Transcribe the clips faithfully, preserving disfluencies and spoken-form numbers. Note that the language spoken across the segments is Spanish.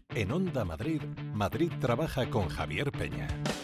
En Onda Madrid, Madrid trabaja con Javier Peña.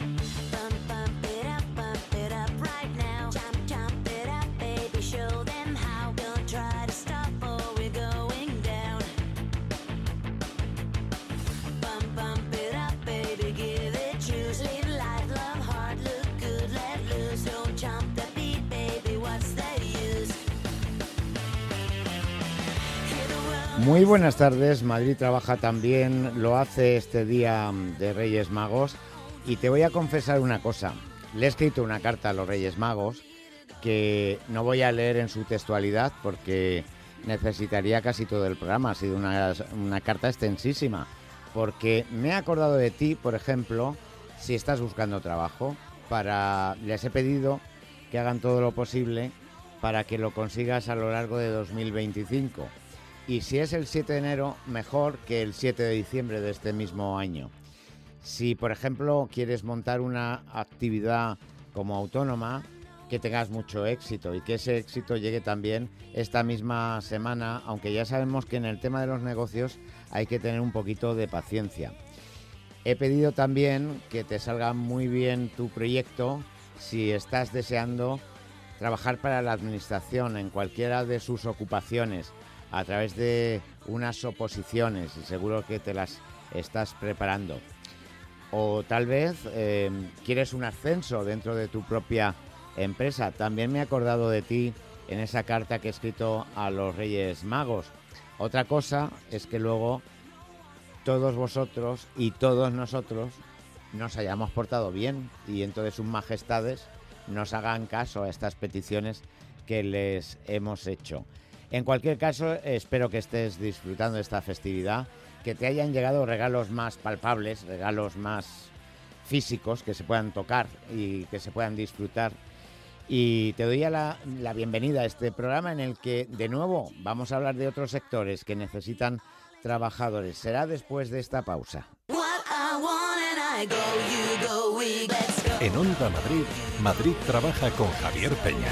Muy buenas tardes, Madrid trabaja también, lo hace este día de Reyes Magos y te voy a confesar una cosa, le he escrito una carta a los Reyes Magos que no voy a leer en su textualidad porque necesitaría casi todo el programa, ha sido una, una carta extensísima, porque me he acordado de ti, por ejemplo, si estás buscando trabajo, para les he pedido que hagan todo lo posible para que lo consigas a lo largo de dos mil veinticinco. Y si es el siete de enero, mejor que el siete de diciembre de este mismo año. Si, por ejemplo, quieres montar una actividad como autónoma, que tengas mucho éxito y que ese éxito llegue también esta misma semana, aunque ya sabemos que en el tema de los negocios hay que tener un poquito de paciencia. He pedido también que te salga muy bien tu proyecto si estás deseando trabajar para la administración en cualquiera de sus ocupaciones, a través de unas oposiciones, y seguro que te las estás preparando. O tal vez eh, quieres un ascenso dentro de tu propia empresa. También me he acordado de ti en esa carta que he escrito a los Reyes Magos. Otra cosa es que luego todos vosotros y todos nosotros nos hayamos portado bien y entonces sus majestades nos hagan caso a estas peticiones que les hemos hecho. En cualquier caso, espero que estés disfrutando de esta festividad, que te hayan llegado regalos más palpables, regalos más físicos, que se puedan tocar y que se puedan disfrutar. Y te doy la, la bienvenida a este programa en el que, de nuevo, vamos a hablar de otros sectores que necesitan trabajadores. Será después de esta pausa. En Onda Madrid, Madrid trabaja con Javier Peña.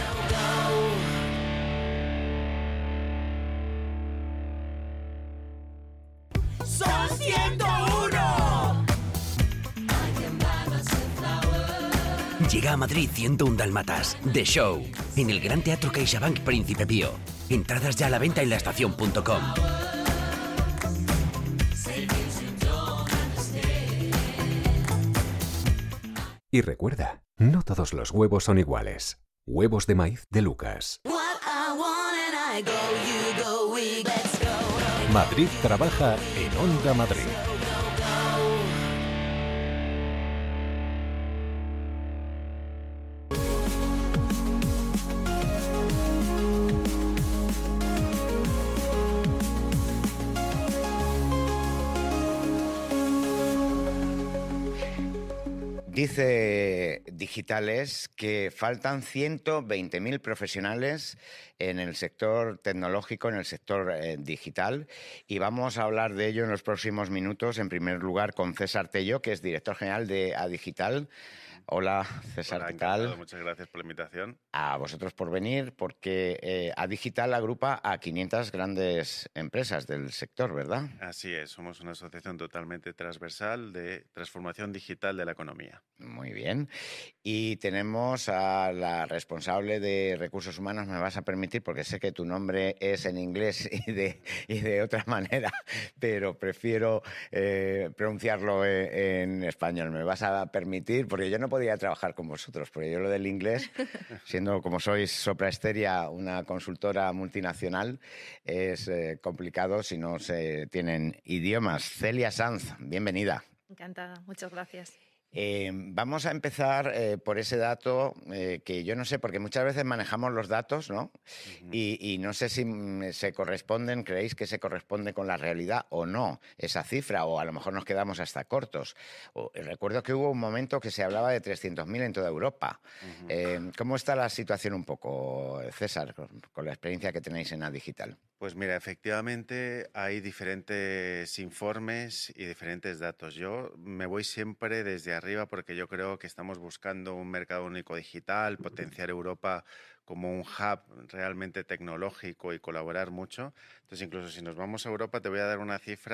¡Son ciento uno! Llega a Madrid ciento uno Dálmatas, The Show, en el Gran Teatro CaixaBank Príncipe Pío. Entradas ya a la venta en la estación punto com. Y recuerda, no todos los huevos son iguales. Huevos de maíz de Lucas. Madrid trabaja en Onda Madrid. Dice Digitales que faltan ciento veinte mil profesionales en el sector tecnológico, en el sector eh, digital, y vamos a hablar de ello en los próximos minutos, en primer lugar con César Tello, que es director general de Adigital. Hola, César, Hola, ¿qué tal? encantado. Muchas gracias por la invitación. A vosotros por venir, porque eh, Adigital agrupa a quinientas grandes empresas del sector, ¿verdad? Así es, somos una asociación totalmente transversal de transformación digital de la economía. Muy bien. Y tenemos a la responsable de Recursos Humanos, me vas a permitir, porque sé que tu nombre es en inglés y de, y de otra manera, pero prefiero eh, pronunciarlo en, en español. Me vas a permitir, porque yo no podía trabajar con vosotros, porque yo lo del inglés, siendo como sois Sopra Steria, una consultora multinacional, es eh, complicado si no se tienen idiomas. Celia Sanz, bienvenida. Encantada, muchas gracias. Eh, vamos a empezar eh, por ese dato eh, que yo no sé, porque muchas veces manejamos los datos, ¿no? Uh-huh. y, y no sé si mm, se corresponden, ¿creéis que se corresponde con la realidad o no esa cifra? O a lo mejor nos quedamos hasta cortos. O, recuerdo que hubo un momento que se hablaba de trescientos mil en toda Europa. Uh-huh. eh, ¿Cómo está la situación un poco, César, con, con la experiencia que tenéis en Adigital? Pues mira, efectivamente hay diferentes informes y diferentes datos. Yo me voy siempre desde arriba porque yo creo que estamos buscando un mercado único digital, potenciar Europa como un hub realmente tecnológico y colaborar mucho. Entonces, incluso si nos vamos a Europa, te voy a dar una cifra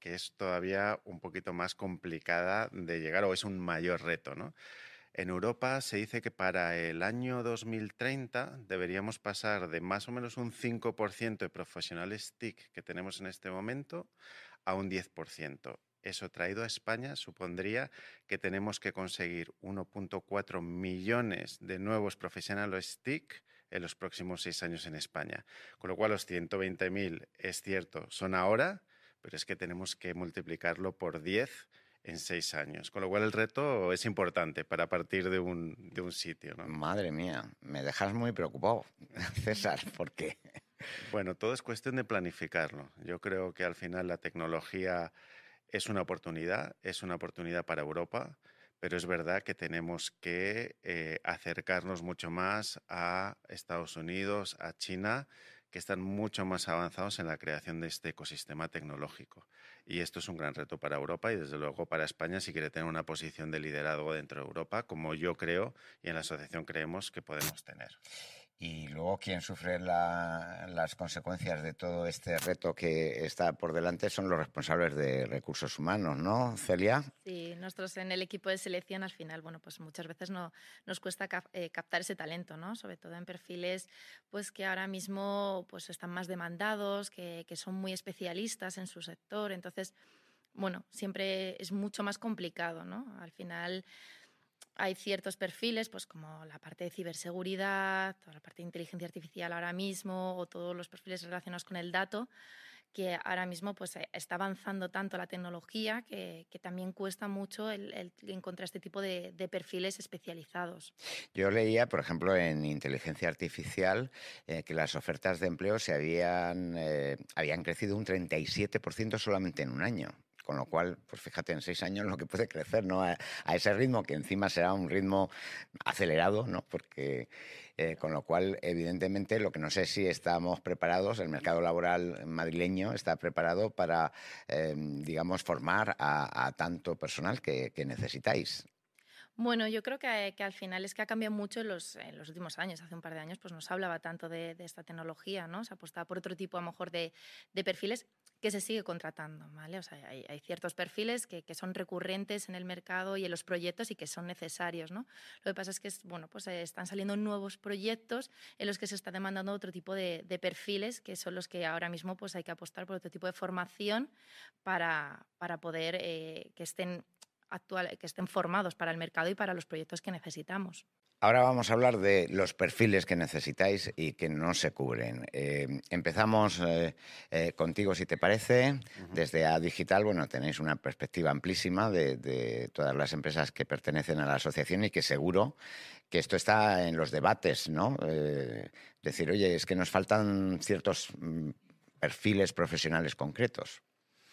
que es todavía un poquito más complicada de llegar o es un mayor reto, ¿no? En Europa se dice que para el año dos mil treinta deberíamos pasar de más o menos un cinco por ciento de profesionales T I C que tenemos en este momento a un diez por ciento. Eso traído a España supondría que tenemos que conseguir uno punto cuatro millones de nuevos profesionales T I C en los próximos seis años en España. Con lo cual los ciento veinte mil, es cierto, son ahora, pero es que tenemos que multiplicarlo por diez en seis años. Con lo cual el reto es importante para partir de un, de un sitio, ¿no? Madre mía, me dejas muy preocupado, César, porque... Bueno, todo es cuestión de planificarlo. Yo creo que al final la tecnología es una oportunidad, es una oportunidad para Europa, pero es verdad que tenemos que eh, acercarnos mucho más a Estados Unidos, a China, que están mucho más avanzados en la creación de este ecosistema tecnológico. Y esto es un gran reto para Europa y desde luego para España si quiere tener una posición de liderazgo dentro de Europa, como yo creo y en la asociación creemos que podemos tener. Y luego quien sufre la, las consecuencias de todo este reto que está por delante son los responsables de recursos humanos, ¿no, Celia? Sí, nosotros en el equipo de selección al final, bueno, pues muchas veces no, nos cuesta cap, eh, captar ese talento, ¿no? Sobre todo en perfiles pues que ahora mismo pues están más demandados, que, que son muy especialistas en su sector. Entonces, bueno, siempre es mucho más complicado, ¿no? Al final hay ciertos perfiles, pues como la parte de ciberseguridad, toda la parte de inteligencia artificial ahora mismo, o todos los perfiles relacionados con el dato, que ahora mismo pues, está avanzando tanto la tecnología que, que también cuesta mucho el, el encontrar este tipo de, de perfiles especializados. Yo leía, por ejemplo, en inteligencia artificial, eh, que las ofertas de empleo se habían, eh, habían crecido un treinta y siete por ciento solamente en un año. Con lo cual, pues fíjate, en seis años lo que puede crecer, ¿no? A, a ese ritmo, que encima será un ritmo acelerado, ¿no? Porque, eh, con lo cual, evidentemente, lo que no sé si estamos preparados, el mercado laboral madrileño está preparado para, eh, digamos, formar a, a tanto personal que, que necesitáis. Bueno, yo creo que, que al final es que ha cambiado mucho en los, en los últimos años. Hace un par de años pues no se hablaba tanto de, de esta tecnología, ¿no? Se apostaba por otro tipo, a lo mejor, de, de perfiles que se sigue contratando, ¿vale? O sea, hay, hay ciertos perfiles que, que son recurrentes en el mercado y en los proyectos y que son necesarios, ¿no? Lo que pasa es que, bueno, pues eh, están saliendo nuevos proyectos en los que se está demandando otro tipo de, de perfiles, que son los que ahora mismo pues hay que apostar por otro tipo de formación para, para poder eh, que estén actual, que estén formados para el mercado y para los proyectos que necesitamos. Ahora vamos a hablar de los perfiles que necesitáis y que no se cubren. Eh, empezamos eh, eh, contigo, si te parece. Uh-huh. Desde A Digital, bueno, tenéis una perspectiva amplísima de, de todas las empresas que pertenecen a la asociación y que seguro que esto está en los debates, ¿no? Eh, decir, oye, es que nos faltan ciertos mm, perfiles profesionales concretos.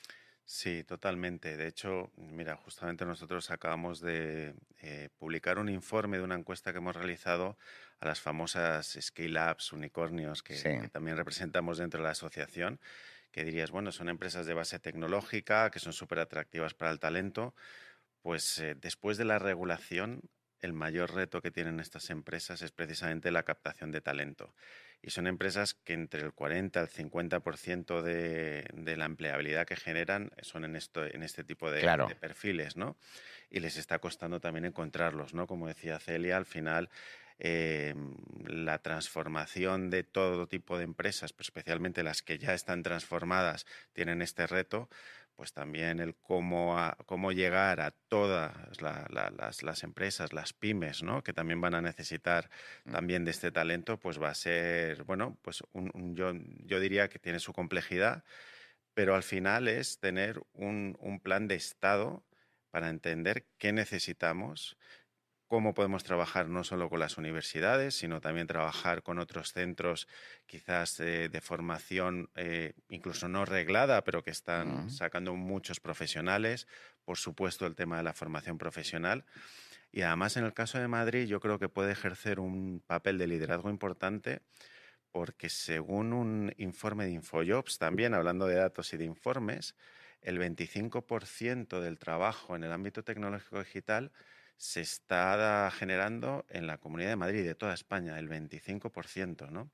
Sí, totalmente. De hecho, mira, justamente nosotros acabamos de eh, publicar un informe de una encuesta que hemos realizado a las famosas scale-ups, unicornios, que, sí. que también representamos dentro de la asociación, que dirías, bueno, son empresas de base tecnológica, que son súper atractivas para el talento. Pues eh, después de la regulación, el mayor reto que tienen estas empresas es precisamente la captación de talento. Y son empresas que entre el cuarenta al cincuenta por ciento de, de la empleabilidad que generan son en, esto, en este tipo de, claro. de perfiles, ¿no? Y les está costando también encontrarlos, ¿no? Como decía Celia, al final eh, la transformación de todo tipo de empresas, pero especialmente las que ya están transformadas, tienen este reto. Pues también el cómo, a, cómo llegar a todas la, la, las, las empresas, las pymes, ¿no? Que también van a necesitar mm. también de este talento, pues va a ser, bueno, pues un, un, yo, yo diría que tiene su complejidad, pero al final es tener un, un plan de Estado para entender qué necesitamos, cómo podemos trabajar no solo con las universidades, sino también trabajar con otros centros quizás eh, de formación eh, incluso no reglada, pero que están uh-huh. sacando muchos profesionales. Por supuesto, el tema de la formación profesional. Y además, en el caso de Madrid, yo creo que puede ejercer un papel de liderazgo importante porque según un informe de Infojobs, también hablando de datos y de informes, el veinticinco por ciento del trabajo en el ámbito tecnológico digital se está generando en la Comunidad de Madrid, de toda España, el veinticinco por ciento, ¿no?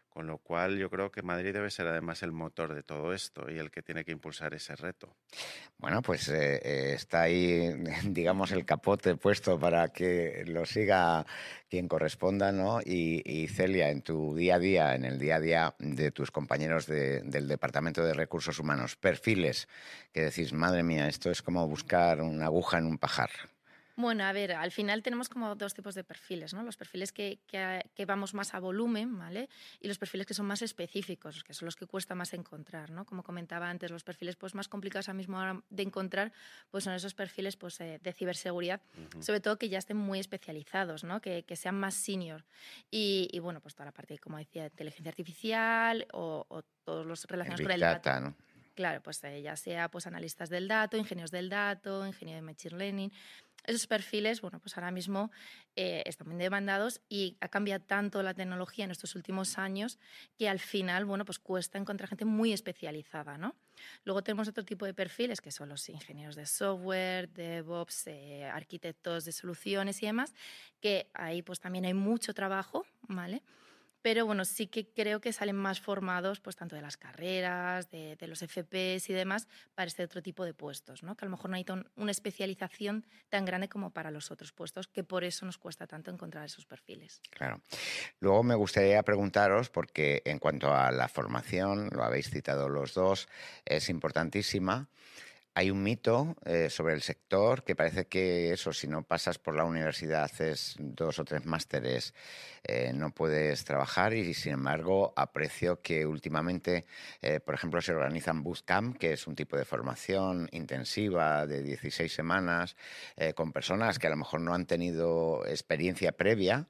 Con lo cual yo creo que Madrid debe ser además el motor de todo esto y el que tiene que impulsar ese reto. Bueno, pues eh, eh, está ahí, digamos, el capote puesto para que lo siga quien corresponda, ¿no? Y, y Celia, en tu día a día, en el día a día de tus compañeros de, del Departamento de Recursos Humanos, perfiles que decís, madre mía, esto es como buscar una aguja en un pajar. Bueno, a ver, al final tenemos como dos tipos de perfiles, ¿no? Los perfiles que, que, que vamos más a volumen, ¿vale? Y los perfiles que son más específicos, que son los que cuesta más encontrar, ¿no? Como comentaba antes, los perfiles pues, más complicados ahora mismo de encontrar pues, son esos perfiles pues, eh, de ciberseguridad, uh-huh. sobre todo que ya estén muy especializados, ¿no? Que, que sean más senior. Y, y, bueno, pues toda la parte, como decía, inteligencia artificial o, o todos los relacionados con el data, dato. ¿no? Claro, pues eh, ya sea pues, analistas del dato, ingenieros del dato, ingeniero de machine learning. Esos perfiles, bueno, pues ahora mismo eh, están muy demandados y ha cambiado tanto la tecnología en estos últimos años que al final, bueno, pues cuesta encontrar gente muy especializada, ¿no? Luego tenemos otro tipo de perfiles que son los ingenieros de software, DevOps, eh, arquitectos de soluciones y demás, que ahí pues también hay mucho trabajo, ¿vale? Pero bueno, sí que creo que salen más formados pues tanto de las carreras, de, de los F Ps y demás, para este otro tipo de puestos, ¿no? Que a lo mejor no hay ton, una especialización tan grande como para los otros puestos, que por eso nos cuesta tanto encontrar esos perfiles. Claro. Luego me gustaría preguntaros, porque en cuanto a la formación, lo habéis citado los dos, es importantísima. Hay un mito eh, sobre el sector que parece que eso, si no pasas por la universidad, haces dos o tres másteres, eh, no puedes trabajar y, sin embargo, aprecio que últimamente, eh, por ejemplo, se organizan bootcamp, que es un tipo de formación intensiva de dieciséis semanas, eh, con personas que a lo mejor no han tenido experiencia previa.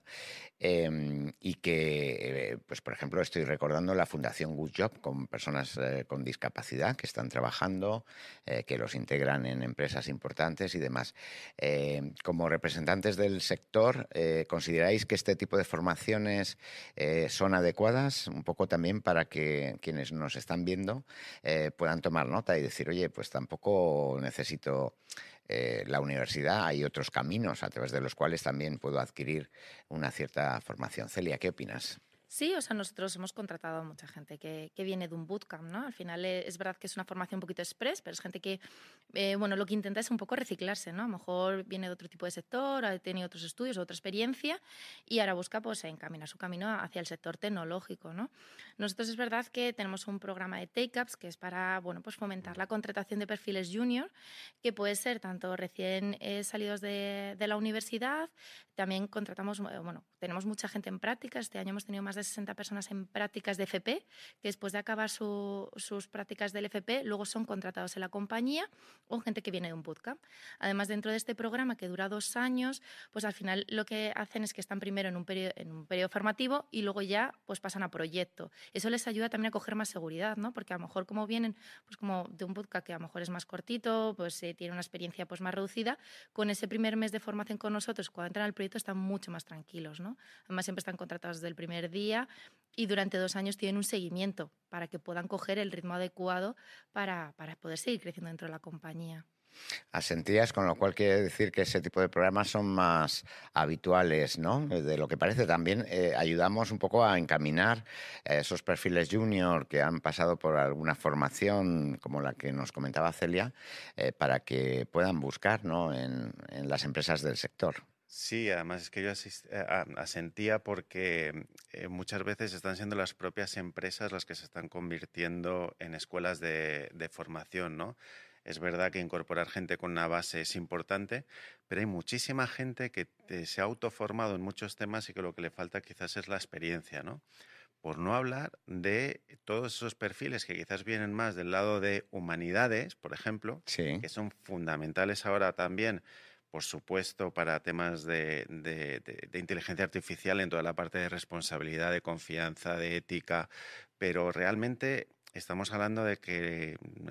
Eh, y que, eh, pues por ejemplo, estoy recordando la Fundación Good Job con personas eh, con discapacidad que están trabajando, eh, que los integran en empresas importantes y demás. Eh, como representantes del sector, eh, ¿consideráis que este tipo de formaciones eh, son adecuadas? Un poco también para que quienes nos están viendo eh, puedan tomar nota y decir, oye, pues tampoco necesito... Eh, la universidad, hay otros caminos a través de los cuales también puedo adquirir una cierta formación. Celia, ¿qué opinas? Sí, o sea, nosotros hemos contratado a mucha gente que, que viene de un bootcamp, ¿no? Al final es verdad que es una formación un poquito express, pero es gente que, eh, bueno, lo que intenta es un poco reciclarse, ¿no? A lo mejor viene de otro tipo de sector, ha tenido otros estudios, otra experiencia y ahora busca, pues, encaminar su camino hacia el sector tecnológico, ¿no? Nosotros es verdad que tenemos un programa de take-ups que es para, bueno, pues fomentar la contratación de perfiles junior, que puede ser tanto recién eh, salidos de, de la universidad, también contratamos, bueno, tenemos mucha gente en prácticas, este año hemos tenido más de sesenta personas en prácticas de F P, que después de acabar su, sus prácticas del F P, luego son contratados en la compañía o gente que viene de un bootcamp. Además, dentro de este programa, que dura dos años, pues al final lo que hacen es que están primero en un periodo, en un periodo formativo y luego ya pues pasan a proyecto. Eso les ayuda también a coger más seguridad, ¿no? Porque a lo mejor como vienen pues como de un bootcamp que a lo mejor es más cortito, pues eh, tiene una experiencia pues más reducida, con ese primer mes de formación con nosotros, cuando entran al proyecto están mucho más tranquilos, ¿no? Además, siempre están contratados desde el primer día y durante dos años tienen un seguimiento para que puedan coger el ritmo adecuado para, para poder seguir creciendo dentro de la compañía. Asentías, con lo cual quiere decir que ese tipo de programas son más habituales, ¿no? De lo que parece también eh, ayudamos un poco a encaminar eh, esos perfiles junior que han pasado por alguna formación como la que nos comentaba Celia eh, para que puedan buscar, ¿no? en, en las empresas del sector. Sí, además es que yo asist, eh, asentía porque eh, muchas veces están siendo las propias empresas las que se están convirtiendo en escuelas de, de formación, ¿no? Es verdad que incorporar gente con una base es importante, pero hay muchísima gente que te, se ha autoformado en muchos temas y que lo que le falta quizás es la experiencia, ¿no? Por no hablar de todos esos perfiles que quizás vienen más del lado de humanidades, por ejemplo, sí. que son fundamentales ahora también, por supuesto, para temas de, de, de, de inteligencia artificial en toda la parte de responsabilidad, de confianza, de ética, pero realmente estamos hablando de que eh,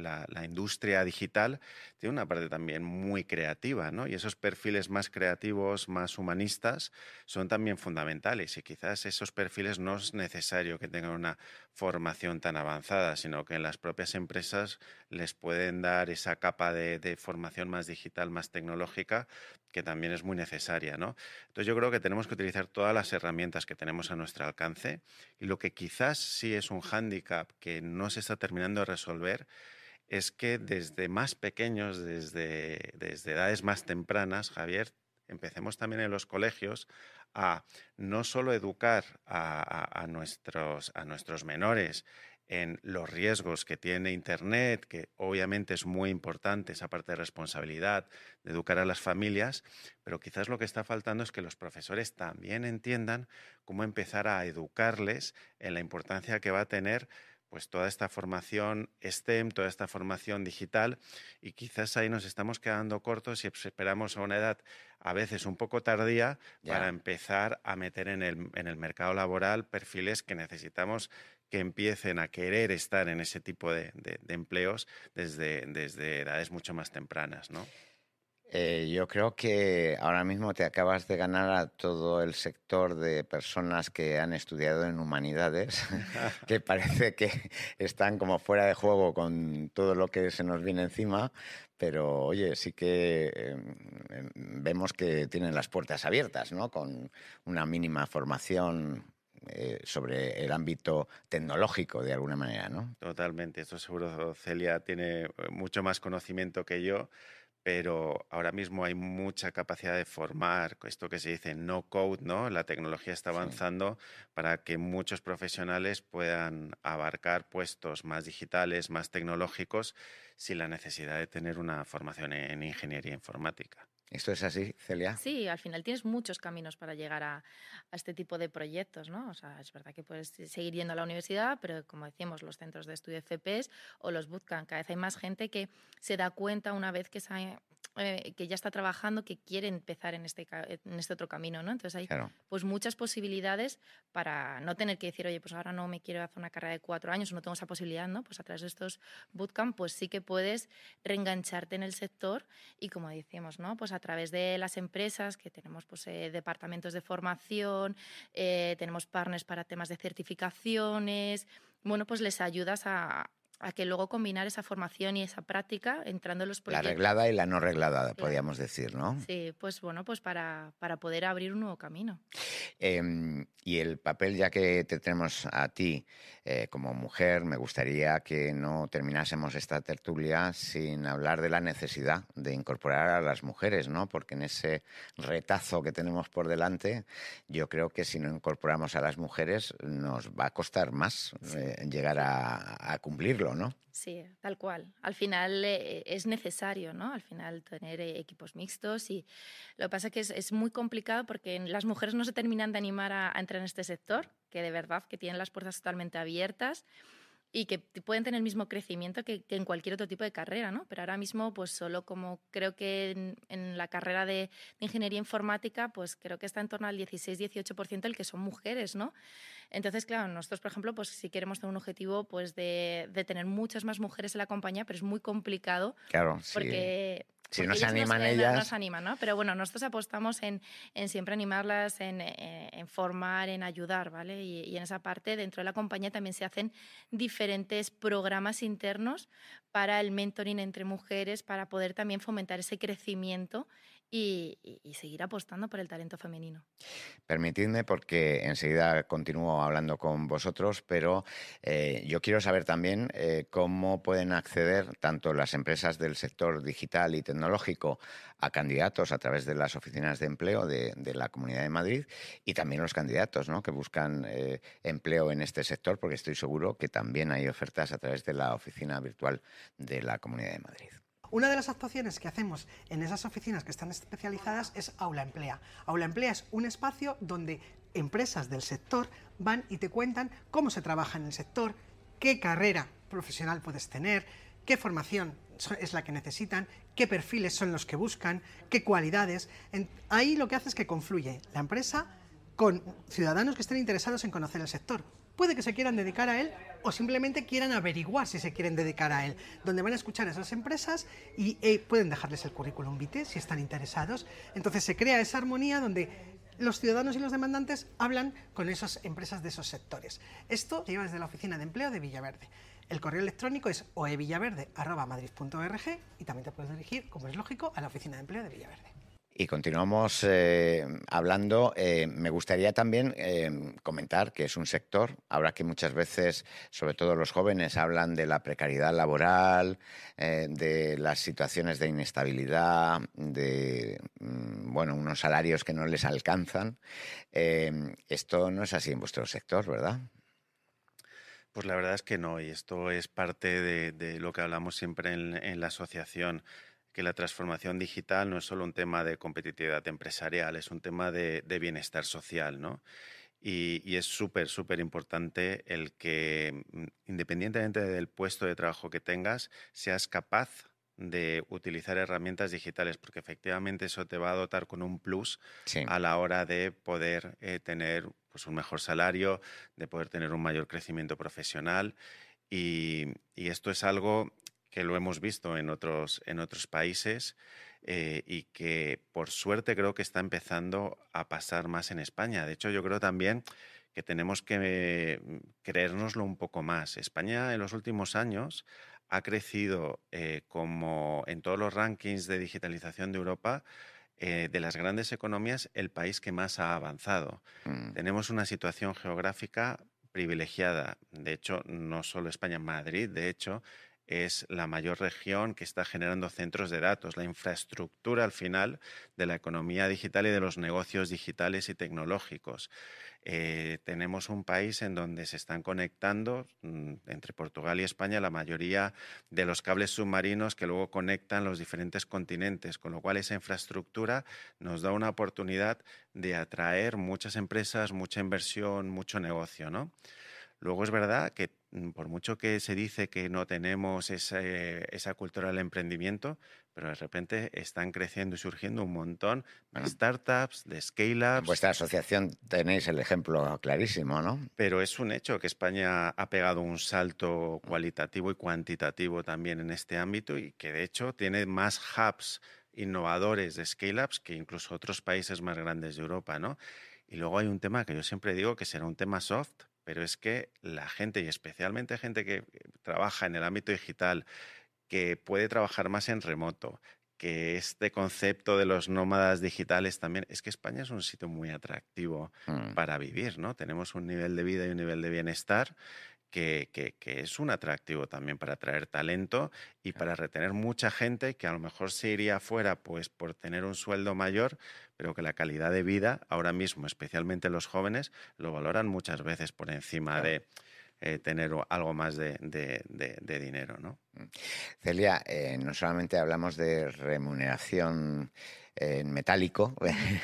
la, la industria digital tiene una parte también muy creativa, ¿no? Y esos perfiles más creativos, más humanistas, son también fundamentales. Y quizás esos perfiles no es necesario que tengan una formación tan avanzada, sino que en las propias empresas les pueden dar esa capa de, de formación más digital, más tecnológica, que también es muy necesaria, ¿no? Entonces yo creo que tenemos que utilizar todas las herramientas que tenemos a nuestro alcance, y lo que quizás sí es un hándicap que no se está terminando de resolver es que desde más pequeños, desde, desde edades más tempranas, Javier, empecemos también en los colegios a no solo educar a, a, a, nuestros, a nuestros menores en los riesgos que tiene Internet, que obviamente es muy importante esa parte de responsabilidad, de educar a las familias, pero quizás lo que está faltando es que los profesores también entiendan cómo empezar a educarles en la importancia que va a tener pues toda esta formación STEM, toda esta formación digital, y quizás ahí nos estamos quedando cortos y esperamos a una edad a veces un poco tardía yeah. para empezar a meter en el, en el mercado laboral perfiles que necesitamos que empiecen a querer estar en ese tipo de, de, de empleos desde, desde edades mucho más tempranas, ¿no? Eh, yo creo que ahora mismo te acabas de ganar a todo el sector de personas que han estudiado en humanidades, que parece que están como fuera de juego con todo lo que se nos viene encima, pero oye, sí que eh, vemos que tienen las puertas abiertas, ¿no? Con una mínima formación eh, sobre el ámbito tecnológico, de alguna manera, ¿no? Totalmente, esto seguro Celia tiene mucho más conocimiento que yo, pero ahora mismo hay mucha capacidad de formar, esto que se dice no code, ¿no? La tecnología está avanzando sí. para que muchos profesionales puedan abarcar puestos más digitales, más tecnológicos, sin la necesidad de tener una formación en ingeniería informática. ¿Esto es así, Celia? Sí, al final tienes muchos caminos para llegar a, a este tipo de proyectos, ¿no? O sea, es verdad que puedes seguir yendo a la universidad, pero como decíamos, los centros de estudio F P S o los bootcamp, cada vez hay más gente que se da cuenta una vez que, sabe, eh, que ya está trabajando, que quiere empezar en este, en este otro camino, ¿no? Entonces hay claro. pues muchas posibilidades para no tener que decir, oye, pues ahora no me quiero hacer una carrera de cuatro años, no tengo esa posibilidad, ¿no? Pues a través de estos bootcamp, pues sí que puedes reengancharte en el sector y, como decíamos, ¿no? Pues a a través de las empresas, que tenemos pues, eh, departamentos de formación, eh, tenemos partners para temas de certificaciones, bueno, pues les ayudas a, a que luego combinar esa formación y esa práctica entrando en los proyectos. La reglada y la no reglada, claro. podríamos decir, ¿no? Sí, pues bueno, pues para, para poder abrir un nuevo camino. Eh, y el papel, ya que te tenemos a ti eh, como mujer, me gustaría que no terminásemos esta tertulia sin hablar de la necesidad de incorporar a las mujeres, ¿no? Porque en ese retazo que tenemos por delante, yo creo que si no incorporamos a las mujeres nos va a costar más eh, llegar a, a cumplirlo, ¿no? Sí, tal cual. Al final eh, es necesario, ¿no? Al final tener eh, equipos mixtos, y lo que pasa es que es, es muy complicado porque las mujeres no se terminan de animar a, a entrar en este sector, que de verdad que tienen las puertas totalmente abiertas y que pueden tener el mismo crecimiento que, que en cualquier otro tipo de carrera, ¿no? Pero ahora mismo, pues solo como creo que en, en la carrera de, de ingeniería informática, pues creo que está en torno al dieciséis dieciocho por ciento el que son mujeres, ¿no? Entonces, claro, nosotros, por ejemplo, pues sí queremos tener un objetivo pues de, de tener muchas más mujeres en la compañía, pero es muy complicado. Claro, porque... Sí. Si no se animan nos, ellas... Nos animan, ¿no? Pero bueno, nosotros apostamos en, en siempre animarlas, en, en, en formar, en ayudar, ¿vale? Y, y en esa parte, dentro de la compañía también se hacen diferentes programas internos para el mentoring entre mujeres, para poder también fomentar ese crecimiento y, y, y seguir apostando por el talento femenino. Permitidme, porque enseguida continúo hablando con vosotros, pero eh, yo quiero saber también eh, cómo pueden acceder tanto las empresas del sector digital y tecnológico a candidatos a través de las oficinas de empleo de, de la Comunidad de Madrid, y también los candidatos, ¿no?, que buscan eh, empleo en este sector, porque estoy seguro que también hay ofertas a través de la oficina virtual de la Comunidad de Madrid. Una de las actuaciones que hacemos en esas oficinas que están especializadas es Aula Emplea. Aula Emplea es un espacio donde empresas del sector van y te cuentan cómo se trabaja en el sector, qué carrera profesional puedes tener, qué formación es la que necesitan, qué perfiles son los que buscan, qué cualidades. Ahí lo que hace es que confluye la empresa con ciudadanos que estén interesados en conocer el sector. puede que se quieran dedicar a él o simplemente quieran averiguar si se quieren dedicar a él, donde van a escuchar a esas empresas y eh, pueden dejarles el currículum vitae si están interesados. Entonces se crea esa armonía donde los ciudadanos y los demandantes hablan con esas empresas de esos sectores. Esto se lleva desde la Oficina de Empleo de Villaverde. El correo electrónico es oevillaverde arroba madrid punto org y también te puedes dirigir, como es lógico, a la Oficina de Empleo de Villaverde. Y continuamos eh, hablando. Eh, me gustaría también eh, comentar que es un sector, ahora que muchas veces, sobre todo los jóvenes, hablan de la precariedad laboral, eh, de las situaciones de inestabilidad, de mm, bueno, unos salarios que no les alcanzan. Eh, esto no es así en vuestro sector, ¿verdad? Pues la verdad es que no, y esto es parte de, de lo que hablamos siempre en, en la asociación, que la transformación digital no es solo un tema de competitividad empresarial, es un tema de, de bienestar social, ¿no? Y, y es súper, súper importante el que, independientemente del puesto de trabajo que tengas, seas capaz de utilizar herramientas digitales, porque efectivamente eso te va a dotar con un plus Sí. a la hora de poder eh, tener pues, un mejor salario, de poder tener un mayor crecimiento profesional. Y, y esto es algo que lo hemos visto en otros, en otros países eh, y que por suerte creo que está empezando a pasar más en España. De hecho, yo creo también que tenemos que eh, creérnoslo un poco más. España en los últimos años ha crecido eh, como en todos los rankings de digitalización de Europa, eh, de las grandes economías, el país que más ha avanzado. Mm. Tenemos una situación geográfica privilegiada. De hecho, no solo España, Madrid, de hecho, es la mayor región que está generando centros de datos, la infraestructura al final de la economía digital y de los negocios digitales y tecnológicos. Eh, tenemos un país en donde se están conectando mmm, entre Portugal y España la mayoría de los cables submarinos que luego conectan los diferentes continentes, con lo cual esa infraestructura nos da una oportunidad de atraer muchas empresas, mucha inversión, mucho negocio, ¿no? Luego es verdad que por mucho que se dice que no tenemos ese, esa cultura del emprendimiento, pero de repente están creciendo y surgiendo un montón Bueno. de startups, de scale-ups. En vuestra asociación tenéis el ejemplo clarísimo, ¿no? Pero es un hecho que España ha pegado un salto cualitativo y cuantitativo también en este ámbito y que de hecho tiene más hubs innovadores de scale-ups que incluso otros países más grandes de Europa, ¿no? Y luego hay un tema que yo siempre digo que será un tema soft, pero es que la gente, y especialmente gente que trabaja en el ámbito digital, que puede trabajar más en remoto, que este concepto de los nómadas digitales también, es que España es un sitio muy atractivo Mm. para vivir, ¿no? Tenemos un nivel de vida y un nivel de bienestar que, que, que es un atractivo también para atraer talento y para retener mucha gente que a lo mejor se iría afuera pues, por tener un sueldo mayor, pero que la calidad de vida ahora mismo, especialmente los jóvenes, lo valoran muchas veces por encima de eh, tener algo más de, de, de, de dinero, ¿no? Celia, eh, no solamente hablamos de remuneración en metálico,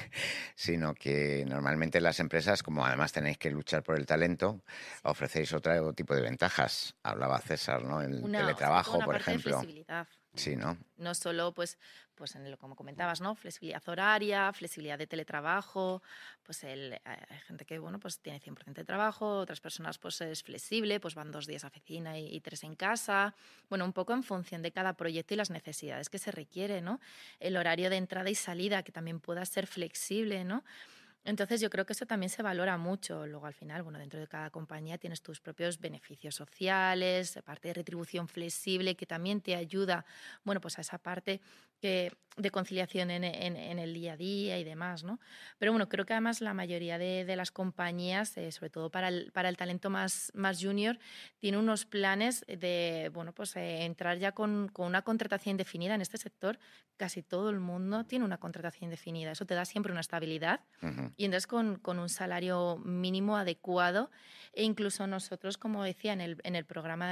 sino que normalmente las empresas, como además tenéis que luchar por el talento, ofrecéis otro tipo de ventajas. Hablaba César, ¿no? El Una, teletrabajo, una por parte ejemplo. de flexibilidad. Sí, ¿no? No solo, pues, pues en lo como comentabas, ¿no? Flexibilidad horaria, flexibilidad de teletrabajo, pues el, hay gente que, bueno, pues tiene cien por ciento de trabajo, otras personas, pues es flexible, pues van dos días a oficina y, y tres en casa. Bueno, un poco en función de cada proyecto y las necesidades que se requiere, ¿no? El horario de entrada y salida, que también pueda ser flexible, ¿no? Entonces yo creo que eso también se valora mucho. Luego al final, bueno, dentro de cada compañía tienes tus propios beneficios sociales, parte de retribución flexible que también te ayuda, bueno, pues a esa parte que, de conciliación en, en, en el día a día y demás, ¿no? Pero bueno, creo que además la mayoría de, de las compañías, eh, sobre todo para el, para el talento más, más junior, tiene unos planes de, bueno, pues eh, entrar ya con, con una contratación indefinida en este sector. Casi todo el mundo tiene una contratación indefinida. Eso te da siempre una estabilidad. Uh-huh. Y entonces con, con un salario mínimo adecuado e incluso nosotros, como decía, en el, en el programa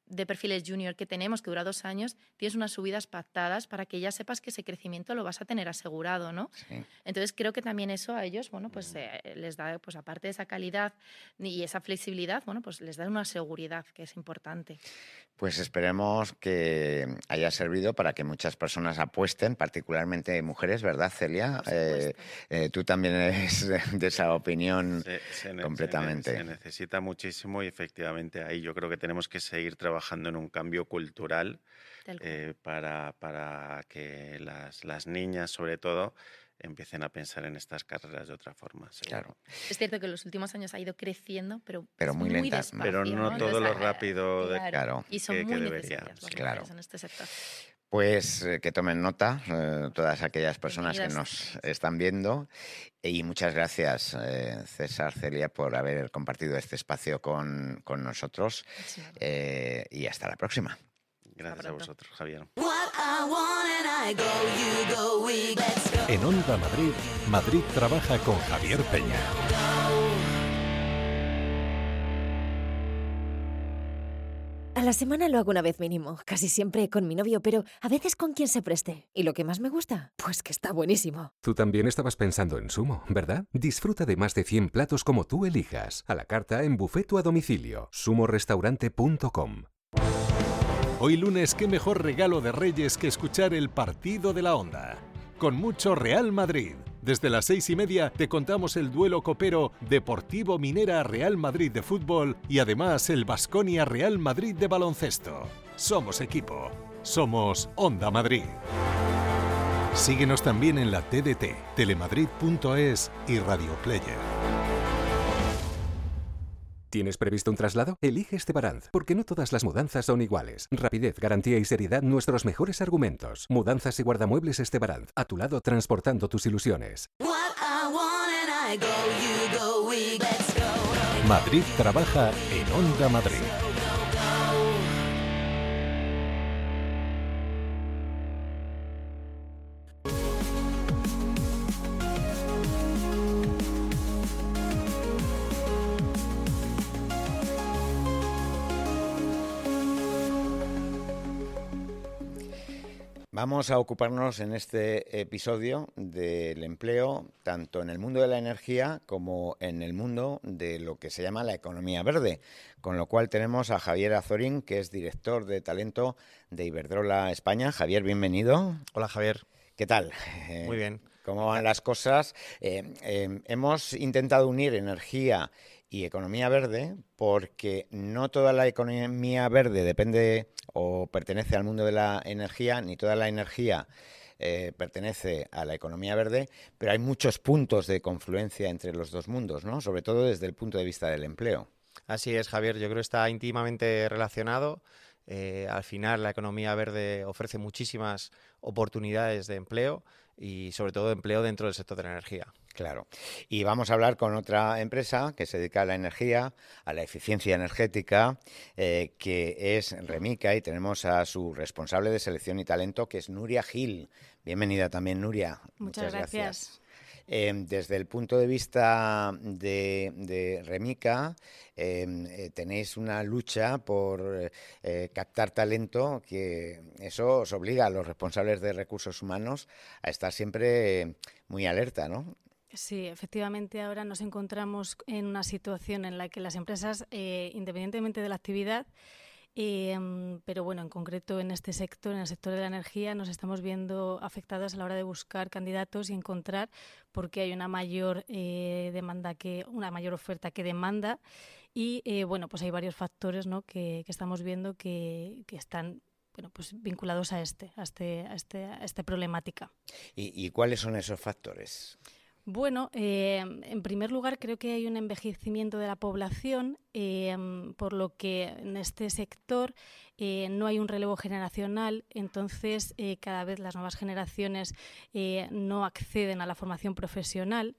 de perfiles junior que tenemos, que dura dos años, tienes unas subidas pactadas para que ya sepas que ese crecimiento lo vas a tener asegurado, ¿no? Sí. Entonces creo que también eso a ellos, bueno, pues eh, les da, pues aparte de esa calidad y esa flexibilidad, bueno, pues les da una seguridad que es importante. Pues esperemos que haya servido para que muchas personas apuesten, particularmente mujeres, ¿verdad, Celia? Eh, eh, tú también eres de esa opinión se, se ne- completamente. Se, ne- se necesita muchísimo y efectivamente ahí yo creo que tenemos que seguir trabajando en un cambio cultural Tal cual. eh, para, para que las, las niñas, sobre todo, empiecen a pensar en estas carreras de otra forma. seguro. Claro. Es cierto que en los últimos años ha ido creciendo, pero, Pero es muy muy lenta. despacio, Pero no ¿no? todo Entonces, lo ah, rápido de- Claro. Y son que- que muy debería, necesarias las sí. Claro. mujeres en este sector. Pues eh, que tomen nota eh, todas aquellas personas que Bienvenidas. nos están viendo y muchas gracias eh, César, Celia, por haber compartido este espacio con, con nosotros Muchísimas gracias. eh, y hasta la próxima. Gracias a pronto. vosotros, Javier. What I want and I go, you go, we let's go. En Onda Madrid, Madrid trabaja con Javier Peña. A la semana lo hago una vez mínimo, casi siempre con mi novio, pero a veces con quien se preste. ¿Y lo que más me gusta? Pues que está buenísimo. Tú también estabas pensando en Sumo, ¿verdad? Disfruta de más de cien platos como tú elijas. A la carta, en buffet o a domicilio. sumo restaurante punto com. Hoy lunes, qué mejor regalo de Reyes que escuchar el partido de la Onda. Con mucho Real Madrid. Desde las seis y media te contamos el duelo copero Deportivo Minera Real Madrid de fútbol y además el Baskonia Real Madrid de baloncesto. Somos equipo. Somos Onda Madrid. Síguenos también en la T D T, telemadrid punto es y Radio Player. ¿Tienes previsto un traslado? Elige Estebaranz, porque no todas las mudanzas son iguales. Rapidez, garantía y seriedad, nuestros mejores argumentos. Mudanzas y guardamuebles Estebaranz, a tu lado transportando tus ilusiones. What I want and I go, you go, we let's go. Madrid trabaja en Onda Madrid. Vamos a ocuparnos en este episodio del empleo, tanto en el mundo de la energía como en el mundo de lo que se llama la economía verde, con lo cual tenemos a Javier Azorín, que es director de talento de Iberdrola España. Javier, bienvenido. Hola, Javier. ¿Qué tal? Eh, Muy bien. ¿Cómo van las cosas? Eh, eh, hemos intentado unir energía y economía verde porque no toda la economía verde depende o pertenece al mundo de la energía, ni toda la energía eh, pertenece a la economía verde, pero hay muchos puntos de confluencia entre los dos mundos, ¿no? Sobre todo desde el punto de vista del empleo. Así es, Javier. Yo creo que está íntimamente relacionado. Eh, al final, la economía verde ofrece muchísimas oportunidades de empleo y, sobre todo, de empleo dentro del sector de la energía. Claro. Y vamos a hablar con otra empresa que se dedica a la energía, a la eficiencia energética, eh, que es Remica, y tenemos a su responsable de selección y talento, que es Nuria Gil. Bienvenida también, Nuria. Muchas, Muchas gracias. gracias. Eh, desde el punto de vista de, de Remica, eh, eh, tenéis una lucha por eh, captar talento, que eso os obliga a los responsables de recursos humanos a estar siempre muy alerta, ¿no? Sí, efectivamente ahora nos encontramos en una situación en la que las empresas, eh, independientemente de la actividad, eh, pero bueno, en concreto en este sector, en el sector de la energía, nos estamos viendo afectadas a la hora de buscar candidatos y encontrar, porque hay una mayor eh, demanda que una mayor oferta que demanda y eh, bueno, pues hay varios factores, ¿no?, que, que estamos viendo que, que están bueno, pues vinculados a este, a este, a este, a esta problemática. ¿Y, y cuáles son esos factores? Bueno, eh, en primer lugar creo que hay un envejecimiento de la población, eh, por lo que en este sector eh, no hay un relevo generacional, entonces eh, cada vez las nuevas generaciones eh, no acceden a la formación profesional.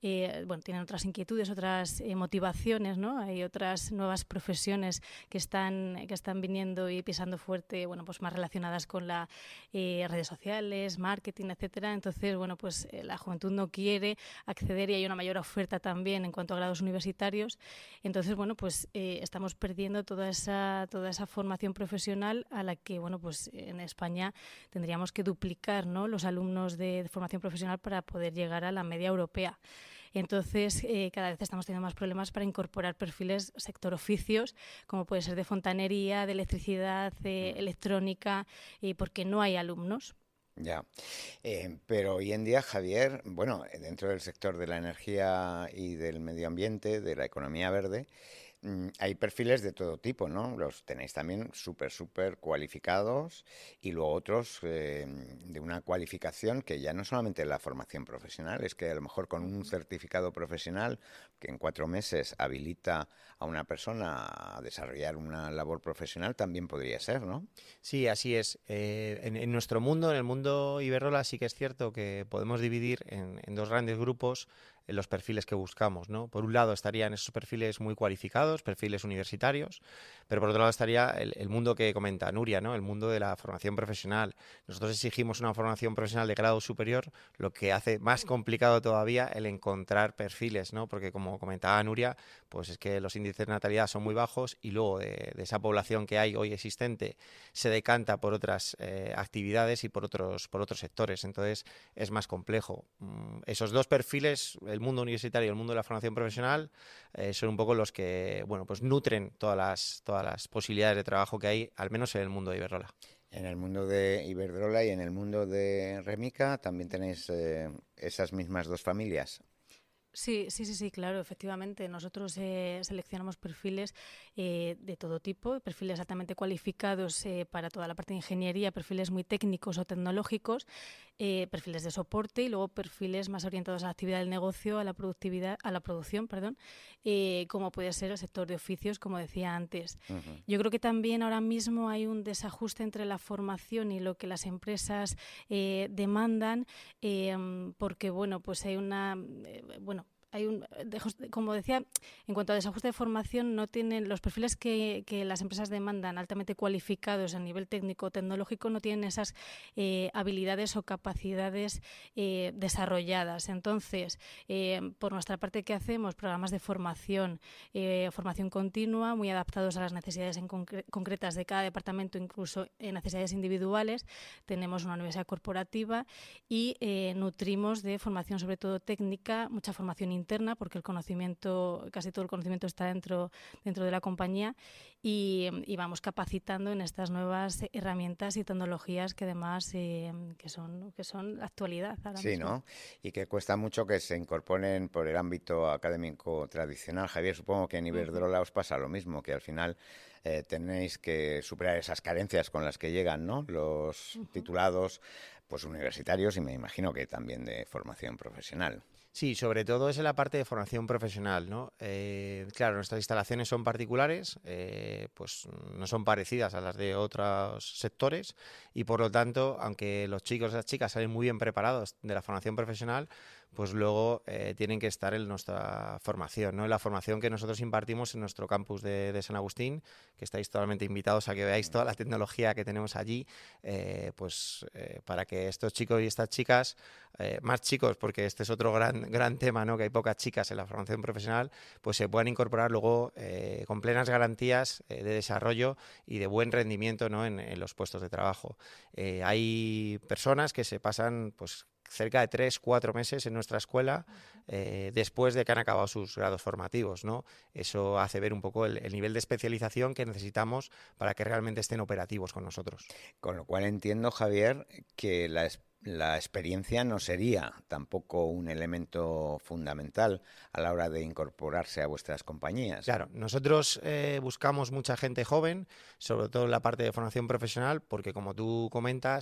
eh, bueno, tienen otras inquietudes, otras eh, motivaciones, ¿no? Hay otras nuevas profesiones que están, que están viniendo y pisando fuerte, bueno, pues más relacionadas con las eh, redes sociales, marketing, etcétera. Entonces, bueno, pues eh, la juventud no quiere acceder y hay una mayor oferta también en cuanto a grados universitarios. Entonces, bueno, pues eh, estamos perdiendo toda esa, toda esa formación profesional a la que, bueno, pues en España tendríamos que duplicar, ¿no?, los alumnos de, de formación profesional para poder llegar a la media europea. Entonces, eh, cada vez estamos teniendo más problemas para incorporar perfiles sector oficios, como puede ser de fontanería, de electricidad, de electrónica, eh, porque no hay alumnos. Ya, eh, pero hoy en día, Javier, bueno, dentro del sector de la energía y del medio ambiente, de la economía verde, mm, hay perfiles de todo tipo, ¿no? Los tenéis también súper, súper cualificados y luego otros eh, de una cualificación que ya no solamente la formación profesional, es que a lo mejor con un certificado profesional que en cuatro meses habilita a una persona a desarrollar una labor profesional también podría ser, ¿no? Sí, así es. Eh, en, en nuestro mundo, en el mundo Iberdrola, sí que es cierto que podemos dividir en, en dos grandes grupos en los perfiles que buscamos, ¿no? Por un lado estarían esos perfiles muy cualificados, perfiles universitarios, pero por otro lado estaría el, el mundo que comenta Nuria, ¿no?, el mundo de la formación profesional. Nosotros exigimos una formación profesional de grado superior, lo que hace más complicado todavía el encontrar perfiles, ¿no?, porque como comentaba Nuria, pues es que los índices de natalidad son muy bajos y luego de, de esa población que hay hoy existente se decanta por otras eh, actividades y por otros, por otros sectores, entonces es más complejo. Mm, esos dos perfiles, el mundo universitario y el mundo de la formación profesional, eh, son un poco los que, bueno, pues nutren todas las, todas las posibilidades de trabajo que hay, al menos en el mundo de Iberdrola. En el mundo de Iberdrola y en el mundo de Remica también tenéis eh, esas mismas dos familias. Sí, sí, sí, sí, claro, efectivamente. Nosotros eh, seleccionamos perfiles eh, de todo tipo, perfiles altamente cualificados eh, para toda la parte de ingeniería, perfiles muy técnicos o tecnológicos, eh, perfiles de soporte y luego perfiles más orientados a la actividad del negocio, a la productividad, a la producción, perdón, eh, como puede ser el sector de oficios, como decía antes. Uh-huh. Yo creo que también ahora mismo hay un desajuste entre la formación y lo que las empresas eh, demandan, eh, porque bueno, pues hay una, eh, bueno. Hay un, como decía, en cuanto a desajuste de formación, no tienen los perfiles que, que las empresas demandan altamente cualificados a nivel técnico o tecnológico, no tienen esas eh, habilidades o capacidades eh, desarrolladas. Entonces, eh, por nuestra parte, ¿qué hacemos? Programas de formación, eh, formación continua, muy adaptados a las necesidades en concre- concretas de cada departamento, incluso en necesidades individuales. Tenemos una universidad corporativa y eh, nutrimos de formación, sobre todo técnica, mucha formación interna, interna, porque el conocimiento, casi todo el conocimiento está dentro, dentro de la compañía y, y vamos capacitando en estas nuevas herramientas y tecnologías que además eh, que son que son la actualidad ahora sí, mismo. ¿no? Y que cuesta mucho que se incorporen por el ámbito académico tradicional. Javier, supongo que en Iberdrola os pasa lo mismo, que al final eh, tenéis que superar esas carencias con las que llegan, ¿no?, los uh-huh. titulados pues universitarios y me imagino que también de formación profesional. Sí, sobre todo es en la parte de formación profesional, ¿no? Eh, claro, nuestras instalaciones son particulares, eh, pues no son parecidas a las de otros sectores y por lo tanto, aunque los chicos y las chicas salen muy bien preparados de la formación profesional, pues luego eh, tienen que estar en nuestra formación, ¿no? En la formación que nosotros impartimos en nuestro campus de, de San Agustín, que estáis totalmente invitados a que veáis toda la tecnología que tenemos allí, eh, pues eh, para que estos chicos y estas chicas, eh, más chicos, porque este es otro gran, gran tema, ¿no?, que hay pocas chicas en la formación profesional, pues se puedan incorporar luego eh, con plenas garantías eh, de desarrollo y de buen rendimiento, ¿no?, en, en los puestos de trabajo. Eh, hay personas que se pasan, pues, cerca de tres, cuatro meses en nuestra escuela eh, después de que han acabado sus grados formativos, ¿no? Eso hace ver un poco el, el nivel de especialización que necesitamos para que realmente estén operativos con nosotros. Con lo cual entiendo, Javier, que la La experiencia no sería tampoco un elemento fundamental a la hora de incorporarse a vuestras compañías. Claro, nosotros eh, buscamos mucha gente joven, sobre todo en la parte de formación profesional, porque como tú comentas,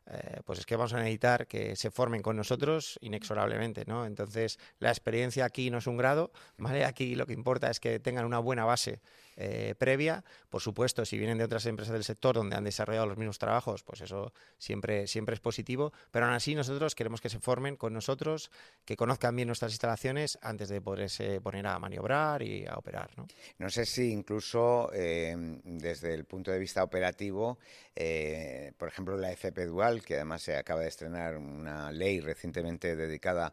eh, pues es que vamos a necesitar que se formen con nosotros inexorablemente, ¿no? Entonces, la experiencia aquí no es un grado, ¿vale? Aquí lo que importa es que tengan una buena base eh, previa. Por supuesto, si vienen de otras empresas del sector donde han desarrollado los mismos trabajos, pues eso siempre, siempre es positivo, pero aún así nosotros queremos que se formen con nosotros, que conozcan bien nuestras instalaciones antes de poderse poner a maniobrar y a operar, ¿no? No sé si incluso eh, desde el punto de vista operativo, eh, por ejemplo, la F P Dual, que además se acaba de estrenar una ley recientemente dedicada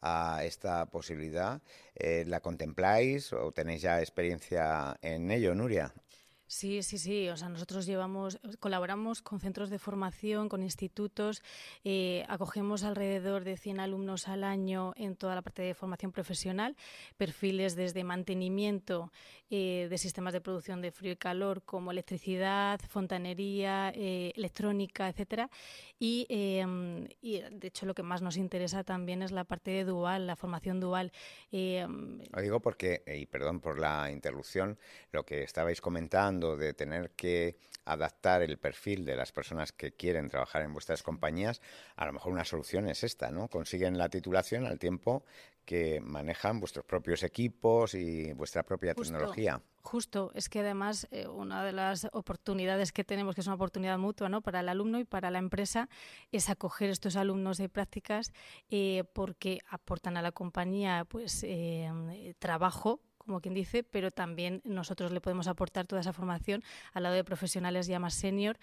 a esta posibilidad, eh, ¿la contempláis o tenéis ya experiencia en ello, Nuria? Sí, sí, sí. O sea, nosotros llevamos, colaboramos con centros de formación, con institutos, eh, acogemos alrededor de cien alumnos al año en toda la parte de formación profesional, perfiles desde mantenimiento eh, de sistemas de producción de frío y calor, como electricidad, fontanería, eh, electrónica, etcétera. Y, eh, y de hecho lo que más nos interesa también es la parte de dual, la formación dual. Eh, Lo digo porque, y perdón por la interrupción, lo que estabais comentando de tener que adaptar el perfil de las personas que quieren trabajar en vuestras compañías, a lo mejor una solución es esta, ¿no? Consiguen la titulación al tiempo que manejan vuestros propios equipos y vuestra propia Justo. tecnología. Justo, es que además eh, una de las oportunidades que tenemos, que es una oportunidad mutua, ¿no?, para el alumno y para la empresa, es acoger estos alumnos de prácticas eh, porque aportan a la compañía pues eh, trabajo, como quien dice, pero también nosotros le podemos aportar toda esa formación al lado de profesionales ya más senior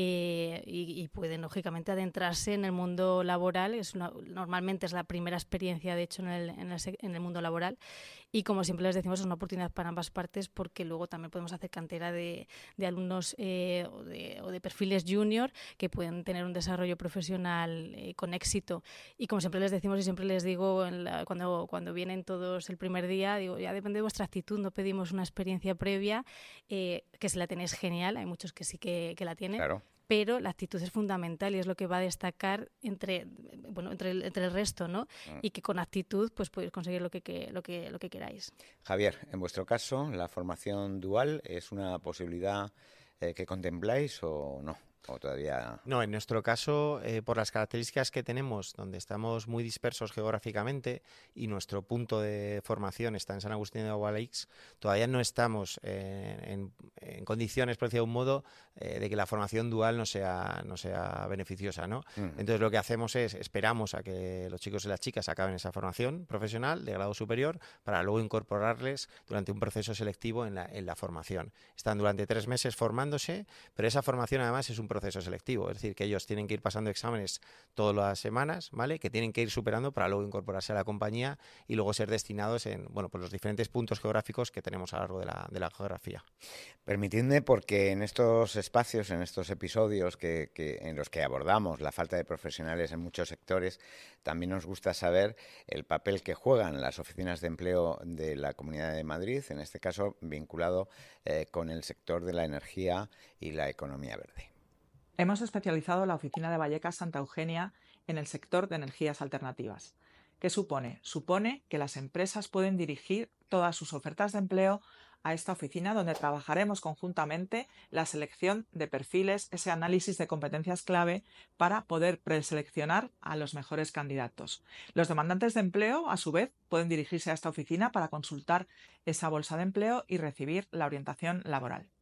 eh, y, y pueden, lógicamente, adentrarse en el mundo laboral. Es una, normalmente es la primera experiencia, de hecho, en el, en, el, en el mundo laboral. Y, como siempre les decimos, es una oportunidad para ambas partes porque luego también podemos hacer cantera de, de alumnos eh, o, de, o de perfiles junior que pueden tener un desarrollo profesional eh, con éxito. Y, como siempre les decimos y siempre les digo en la, cuando, cuando vienen todos el primer día, digo, ya depende de vuestra actitud, no pedimos una experiencia previa, eh, que si la tenéis genial, hay muchos que sí que, que la tienen, claro, pero la actitud es fundamental y es lo que va a destacar entre, bueno, entre, el, entre el resto, ¿no? Mm. Y que con actitud pues podéis conseguir lo que, que, lo, que, lo que queráis. Javier, en vuestro caso, ¿la formación dual es una posibilidad eh, que contempláis o no? ¿O todavía...? No, en nuestro caso, eh, por las características que tenemos, donde estamos muy dispersos geográficamente y nuestro punto de formación está en San Agustín de Guadalix, todavía no estamos eh, en, en condiciones, por decirlo de un modo, eh, de que la formación dual no sea, no sea beneficiosa, ¿no? Uh-huh. Entonces, lo que hacemos es, esperamos a que los chicos y las chicas acaben esa formación profesional de grado superior para luego incorporarles durante un proceso selectivo en la, en la formación. Están durante tres meses formándose, pero esa formación además es un proceso selectivo, es decir, que ellos tienen que ir pasando exámenes todas las semanas, ¿vale?, que tienen que ir superando para luego incorporarse a la compañía y luego ser destinados en, bueno, pues los diferentes puntos geográficos que tenemos a lo largo de la, de la geografía. Permitidme, porque en estos espacios, en estos episodios que, que, en los que abordamos la falta de profesionales en muchos sectores, también nos gusta saber el papel que juegan las oficinas de empleo de la Comunidad de Madrid, en este caso vinculado eh, con el sector de la energía y la economía verde. Hemos especializado la oficina de Vallecas Santa Eugenia en el sector de energías alternativas. ¿Qué supone? Supone que las empresas pueden dirigir todas sus ofertas de empleo a esta oficina, donde trabajaremos conjuntamente la selección de perfiles, ese análisis de competencias clave para poder preseleccionar a los mejores candidatos. Los demandantes de empleo, a su vez, pueden dirigirse a esta oficina para consultar esa bolsa de empleo y recibir la orientación laboral.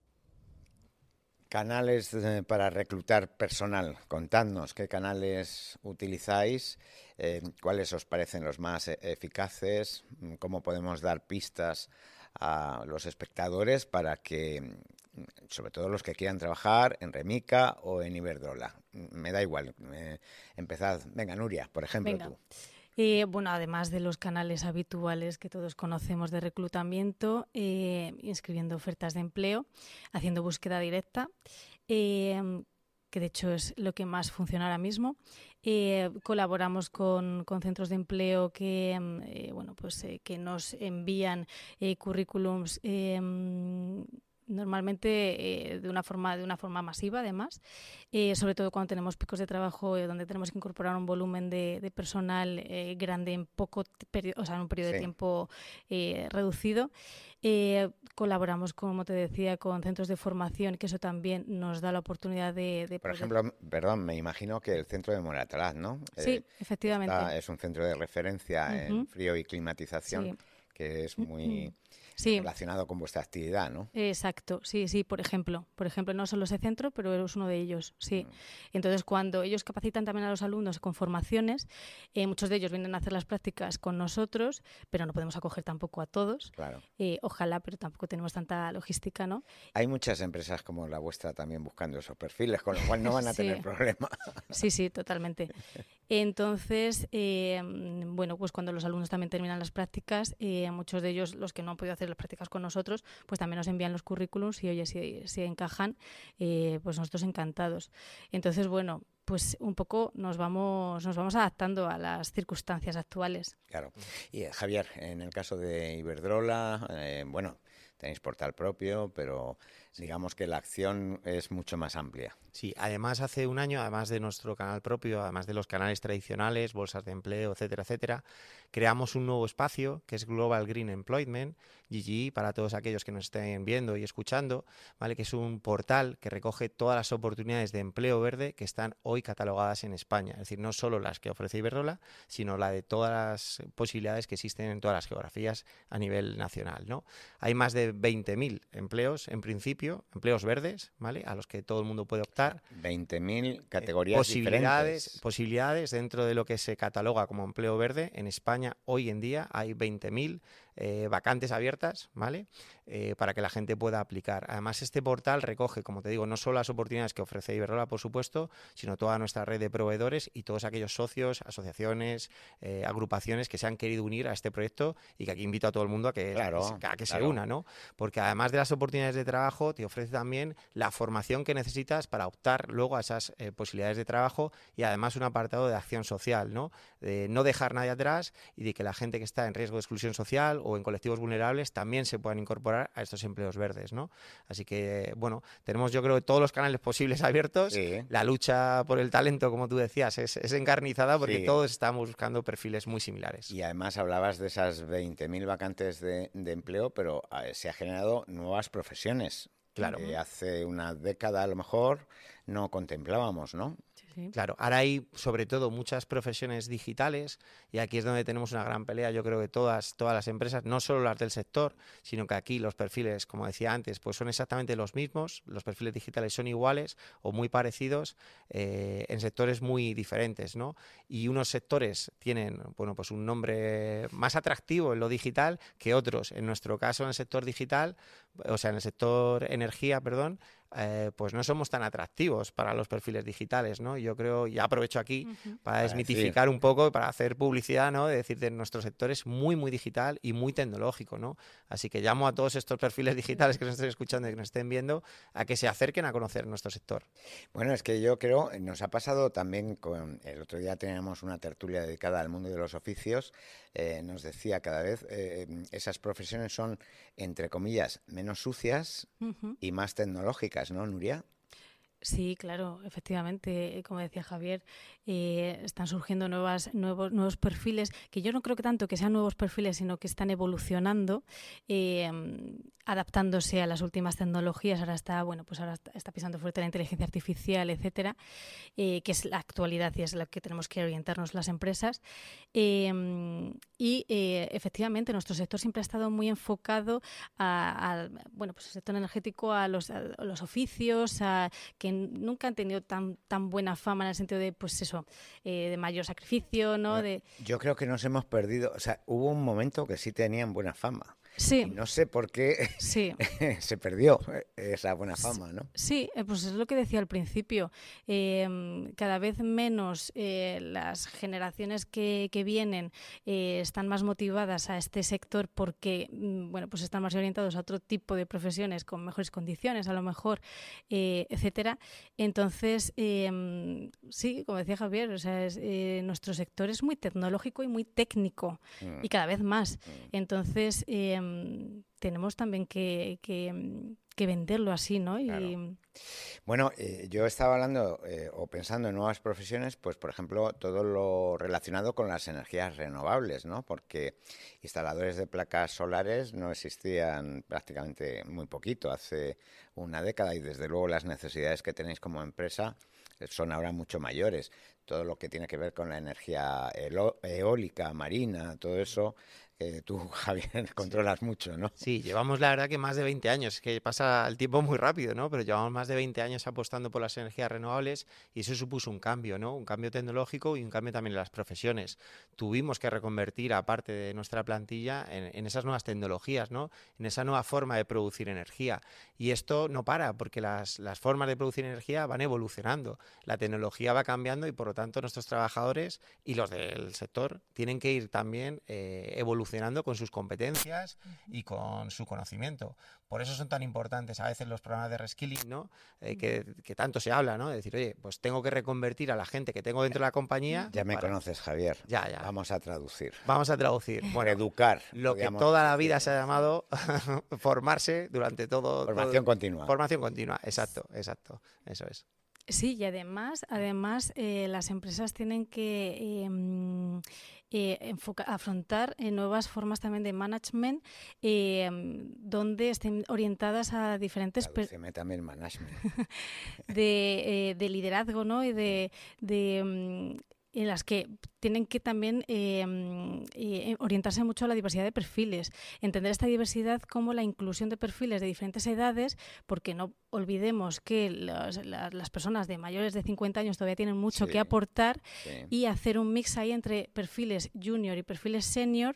Canales para reclutar personal. Contadnos qué canales utilizáis, eh, cuáles os parecen los más eficaces, cómo podemos dar pistas a los espectadores para que, sobre todo los que quieran trabajar en Remica o en Iberdrola. Me da igual. Eh, empezad. Venga, Nuria, por ejemplo, Venga. tú. Eh, bueno, además de los canales habituales que todos conocemos de reclutamiento, eh, inscribiendo ofertas de empleo, haciendo búsqueda directa, eh, que de hecho es lo que más funciona ahora mismo. Eh, colaboramos con, con centros de empleo que, eh, bueno, pues, eh, que nos envían eh, currículums eh, normalmente eh, de una forma de una forma masiva, además, eh, sobre todo cuando tenemos picos de trabajo eh, donde tenemos que incorporar un volumen de, de personal eh, grande en poco periodo, o sea, en un periodo Sí. de tiempo eh, reducido. Eh, colaboramos, como te decía, con centros de formación, que eso también nos da la oportunidad de, de Por poder- ejemplo, perdón, me imagino que el centro de Moratalaz, ¿no? Sí, Eh, efectivamente. está- es un centro de referencia en Ujú. frío y climatización, Sí. que es muy Sí. relacionado con vuestra actividad, ¿no? Exacto, sí, sí, por ejemplo. Por ejemplo, no solo ese centro, pero es uno de ellos, sí. Mm. Entonces, cuando ellos capacitan también a los alumnos con formaciones, eh, muchos de ellos vienen a hacer las prácticas con nosotros, pero no podemos acoger tampoco a todos. Claro. Eh, ojalá, pero tampoco tenemos tanta logística, ¿no? Hay muchas empresas como la vuestra también buscando esos perfiles, con lo cual no van a Sí. tener problema. Sí, sí, totalmente. Entonces, eh, bueno, pues cuando los alumnos también terminan las prácticas, eh, muchos de ellos, los que no han podido hacer las prácticas con nosotros, pues también nos envían los currículums y, oye, si, si encajan, eh, pues nosotros encantados. Entonces, bueno, pues un poco nos vamos, nos vamos adaptando a las circunstancias actuales. Claro. Y eh, Javier, en el caso de Iberdrola, eh, bueno, tenéis portal propio, pero digamos que la acción es mucho más amplia. Sí, además hace un año, además de nuestro canal propio, además de los canales tradicionales, bolsas de empleo, etcétera, etcétera, creamos un nuevo espacio que es Global Green Employment, G G E, para todos aquellos que nos estén viendo y escuchando, ¿vale? Que es un portal que recoge todas las oportunidades de empleo verde que están hoy catalogadas en España. Es decir, no solo las que ofrece Iberdrola, sino la de todas las posibilidades que existen en todas las geografías a nivel nacional, ¿no? Hay más de veinte mil empleos, en principio, empleos verdes, ¿vale? A los que todo el mundo puede optar. veinte mil categorías posibilidades, diferentes. posibilidades dentro de lo que se cataloga como empleo verde. En España hoy en día hay veinte mil eh, vacantes abiertas, ¿vale? Eh, para que la gente pueda aplicar. Además, este portal recoge, como te digo, no solo las oportunidades que ofrece Iberdrola, por supuesto, sino toda nuestra red de proveedores y todos aquellos socios, asociaciones, eh, agrupaciones que se han querido unir a este proyecto y que aquí invito a todo el mundo a que, Claro, a que se claro. una, ¿no? Porque además de las oportunidades de trabajo, te ofrece también la formación que necesitas para optar luego a esas eh, posibilidades de trabajo y además un apartado de acción social, ¿no? De no dejar nadie atrás y de que la gente que está en riesgo de exclusión social o en colectivos vulnerables también se puedan incorporar a estos empleos verdes, ¿no? Así que, bueno, tenemos yo creo todos los canales posibles abiertos. Sí. La lucha por el talento, como tú decías, es, es encarnizada porque Sí. todos estamos buscando perfiles muy similares. Y además hablabas de esas veinte mil vacantes de, de empleo, pero eh, se ha generado nuevas profesiones. Claro. Que hace una década a lo mejor no contemplábamos, ¿no? Claro, ahora hay sobre todo muchas profesiones digitales y aquí es donde tenemos una gran pelea, yo creo que todas, todas las empresas, no solo las del sector, sino que aquí los perfiles, como decía antes, pues son exactamente los mismos, los perfiles digitales son iguales o muy parecidos eh, en sectores muy diferentes, ¿no? Y unos sectores tienen, bueno, pues un nombre más atractivo en lo digital que otros. En nuestro caso, en el sector digital, o sea, en el sector energía, perdón, Eh, pues no somos tan atractivos para los perfiles digitales, ¿no? Yo creo, y aprovecho aquí Ujú. para Para desmitificar un poco, para hacer publicidad, ¿no? De decir que nuestro sector es muy, muy digital y muy tecnológico, ¿no? Así que llamo a todos estos perfiles digitales que nos estén escuchando y que nos estén viendo a que se acerquen a conocer nuestro sector. Bueno, es que yo creo, nos ha pasado también con, el otro día teníamos una tertulia dedicada al mundo de los oficios, eh, nos decía cada vez, eh, esas profesiones son, entre comillas, menos sucias Ujú. y más tecnológicas, ¿no, Nuria? Sí, claro, efectivamente, eh, como decía Javier, eh, están surgiendo nuevas, nuevos, nuevos perfiles, que yo no creo que tanto que sean nuevos perfiles, sino que están evolucionando, eh, adaptándose a las últimas tecnologías. Ahora está, bueno, pues ahora está, está pisando fuerte la inteligencia artificial, etcétera, eh, que es la actualidad y es la que tenemos que orientarnos las empresas. Eh, y eh, efectivamente, nuestro sector siempre ha estado muy enfocado a, a, bueno, pues el sector energético, a los, a los oficios, a que nunca han tenido tan, tan buena fama en el sentido de, pues eso, eh, de mayor sacrificio, ¿no? Bueno, De, yo creo que nos hemos perdido, o sea, hubo un momento que sí tenían buena fama. Sí. Y no sé por qué Sí. se perdió esa buena fama, ¿no? Sí, eh, pues es lo que decía al principio. Eh, cada vez menos eh, las generaciones que, que vienen eh, están más motivadas a este sector porque, mm, bueno, pues están más orientados a otro tipo de profesiones con mejores condiciones, a lo mejor, eh, etcétera. Entonces, eh, sí, como decía Javier, o sea, es, eh, nuestro sector es muy tecnológico y muy técnico Mm. y cada vez más. Entonces, eh, tenemos también que, que, que venderlo así, ¿no? Claro. Y, Bueno, eh, yo estaba hablando eh, o pensando en nuevas profesiones, pues por ejemplo, todo lo relacionado con las energías renovables, ¿no? Porque instaladores de placas solares no existían prácticamente muy poquito, hace una década, y desde luego las necesidades que tenéis como empresa son ahora mucho mayores. Todo lo que tiene que ver con la energía elo- eólica, marina, todo eso, eh, tú, Javier, controlas mucho, ¿no? Sí, llevamos la verdad que más de veinte años, es que pasa el tiempo muy rápido, ¿no? Pero llevamos más de veinte años apostando por las energías renovables y eso supuso un cambio, ¿no? Un cambio tecnológico y un cambio también en las profesiones. Tuvimos que reconvertir a parte de nuestra plantilla en, en esas nuevas tecnologías, ¿no? En esa nueva forma de producir energía. Y esto no para, porque las, las formas de producir energía van evolucionando, la tecnología va cambiando y por lo tanto nuestros trabajadores y los del sector tienen que ir también eh, evolucionando con sus competencias y con su conocimiento. Por eso son tan importantes a veces los programas de reskilling, ¿no? Eh, que, que tanto se habla, ¿no? De decir, oye, pues tengo que reconvertir a la gente que tengo dentro de la compañía. Ya me para... conoces, Javier. Ya, ya. Vamos a traducir. Vamos a traducir. Bueno, educar. Lo que podríamos toda la decir. vida se ha llamado formarse durante todo... Formación todo... continua. Formación continua, exacto, exacto. Eso es. Sí, y además, además eh, las empresas tienen que eh, eh, enfoca- afrontar eh, nuevas formas también de management eh, donde estén orientadas a diferentes per- Tradúceme también management. de, eh, de liderazgo, ¿no? Y de, de mm, en las que tienen que también eh, mm, eh, orientarse mucho a la diversidad de perfiles, entender esta diversidad como la inclusión de perfiles de diferentes edades, porque no olvidemos que los- la- las personas de mayores de cincuenta años todavía tienen mucho Sí, que aportar sí. y hacer un mix ahí entre perfiles junior y perfiles senior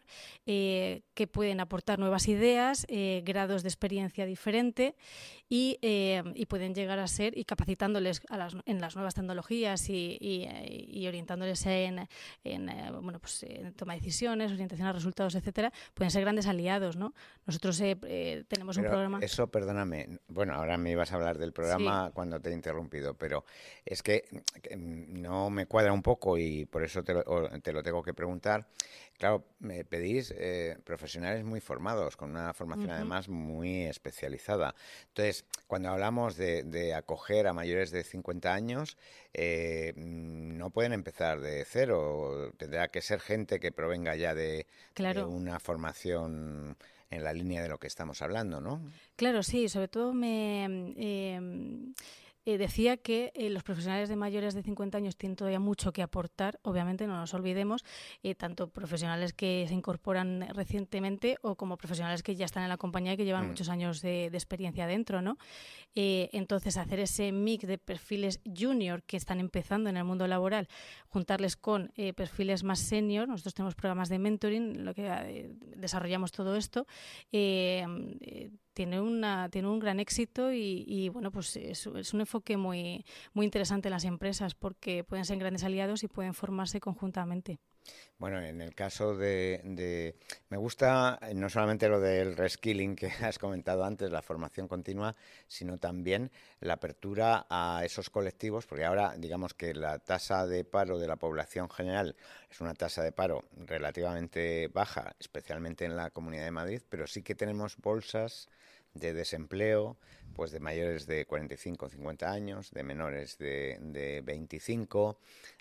eh, que pueden aportar nuevas ideas, eh, grados de experiencia diferente y, eh, y pueden llegar a ser, y capacitándoles a las, en las nuevas tecnologías y, y, eh, y orientándoles en, en, eh, bueno, pues, en toma de decisiones, orientación a resultados, etcétera, pueden ser grandes aliados, ¿no? Nosotros eh, eh, tenemos un Pero programa... eso, perdóname, bueno, ahora me ibas a hablar del programa cuando te he interrumpido, pero es que, que no me cuadra un poco y por eso te lo, o- te lo tengo que preguntar. Claro, me pedís eh, profesionales muy formados, con una formación Ujú. además muy especializada. Entonces, cuando hablamos de, de acoger a mayores de cincuenta años, eh, mm, no pueden empezar de cero, tendrá que ser gente que provenga ya de, de Claro. una formación en la línea de lo que estamos hablando, ¿no? Claro, sí, sobre todo me eh, eh, decía que eh, los profesionales de mayores de cincuenta años tienen todavía mucho que aportar, obviamente no nos olvidemos, eh, tanto profesionales que se incorporan recientemente o como profesionales que ya están en la compañía y que llevan Mm. muchos años de, de experiencia dentro, ¿no? Eh, entonces, hacer ese mix de perfiles junior que están empezando en el mundo laboral, juntarles con eh, perfiles más senior, nosotros tenemos programas de mentoring, lo que eh, desarrollamos todo esto, eh, eh, tiene una tiene un gran éxito y, y bueno, pues es, es un enfoque muy muy interesante en las empresas porque pueden ser grandes aliados y pueden formarse conjuntamente. Bueno, en el caso de, de- me gusta eh, no solamente lo del reskilling que has comentado antes, la formación continua, sino también la apertura a esos colectivos, porque ahora digamos que la tasa de paro de la población general es una tasa de paro relativamente baja, especialmente en la Comunidad de Madrid, pero sí que tenemos bolsas de desempleo, pues de mayores de cuarenta y cinco o cincuenta años, de menores de, de veinticinco,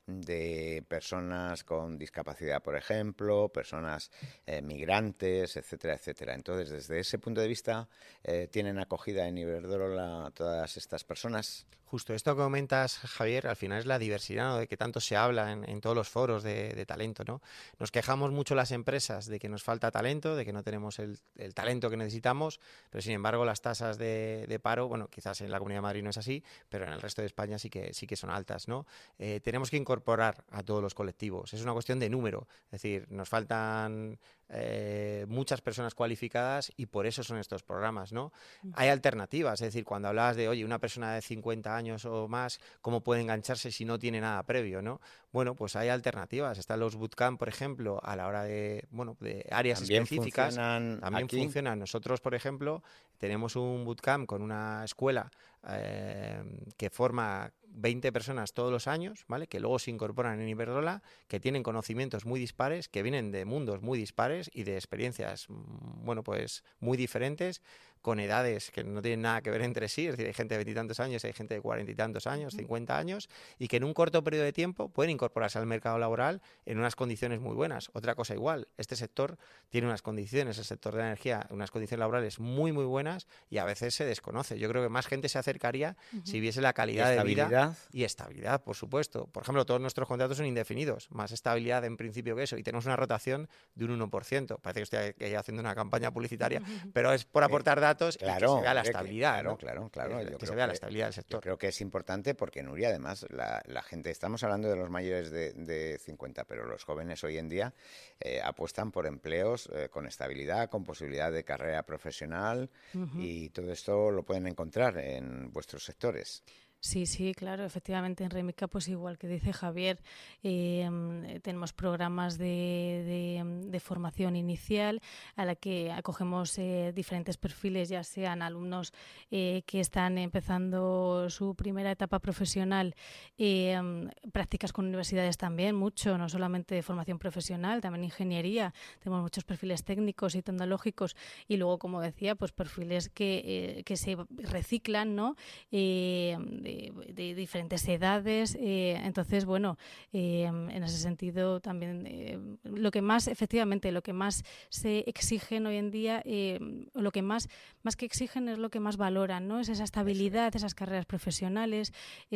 de personas con discapacidad, por ejemplo, personas eh, migrantes, etcétera, etcétera. Entonces, desde ese punto de vista, eh, ¿tienen acogida en Iberdrola todas estas personas? Justo esto que comentas, Javier, al final es la diversidad, ¿no? De que tanto se habla en, en todos los foros de, de talento, ¿no? Nos quejamos mucho las empresas de que nos falta talento, de que no tenemos el, el talento que necesitamos, pero sin embargo las tasas de, de paro, bueno, quizás en la Comunidad de Madrid no es así, pero en el resto de España sí que, sí que son altas, ¿no? Eh, tenemos que incorporar a todos los colectivos, es una cuestión de número, es decir, nos faltan eh, muchas personas cualificadas y por eso son estos programas, ¿no? Hay alternativas, es decir, cuando hablabas de, oye, una persona de cincuenta años o más, ¿cómo puede engancharse si no tiene nada previo, ¿no? Bueno, pues hay alternativas. Están los bootcamp, por ejemplo, a la hora de, bueno, de áreas También específicas. funcionan También aquí. funcionan. Nosotros, por ejemplo, tenemos un bootcamp con una escuela eh, que forma veinte personas todos los años, ¿vale? Que luego se incorporan en Iberdrola, que tienen conocimientos muy dispares, que vienen de mundos muy dispares y de experiencias, bueno, pues muy diferentes, con edades que no tienen nada que ver entre sí, es decir, hay gente de veintitantos años, hay gente de cuarenta y tantos años, cincuenta años, y que en un corto periodo de tiempo pueden incorporarse al mercado laboral en unas condiciones muy buenas. Otra cosa igual, este sector tiene unas condiciones, el sector de la energía, unas condiciones laborales muy, muy buenas y a veces se desconoce. Yo creo que más gente se acercaría uh-huh. si viese la calidad de vida y estabilidad, por supuesto. Por ejemplo, todos nuestros contratos son indefinidos, más estabilidad en principio que eso, y tenemos una rotación de un uno por ciento. Parece que estoy haciendo una campaña publicitaria, uh-huh. pero es por aportar datos. Claro, y que se vea la estabilidad, claro, ¿no? claro, claro. Que, yo que creo se vea que, la estabilidad del sector. Yo creo que es importante porque, Nuria, además, la, la gente, estamos hablando de los mayores de, de cincuenta, pero los jóvenes hoy en día eh, apuestan por empleos eh, con estabilidad, con posibilidad de carrera profesional uh-huh. y todo esto lo pueden encontrar en vuestros sectores. Sí, sí, claro, efectivamente en Remica, pues igual que dice Javier, eh, tenemos programas de, de, de formación inicial a la que acogemos eh, diferentes perfiles, ya sean alumnos eh, que están empezando su primera etapa profesional, eh, prácticas con universidades también, mucho, no solamente de formación profesional, también ingeniería, tenemos muchos perfiles técnicos y tecnológicos y luego, como decía, pues perfiles que, eh, que se reciclan, ¿no? Eh, de, de diferentes edades, eh, entonces bueno, eh, en ese sentido también eh, lo que más, efectivamente, lo que más se exigen hoy en día, eh, lo que más, más que exigen es lo que más valoran, ¿no? Es esa estabilidad, esas carreras profesionales,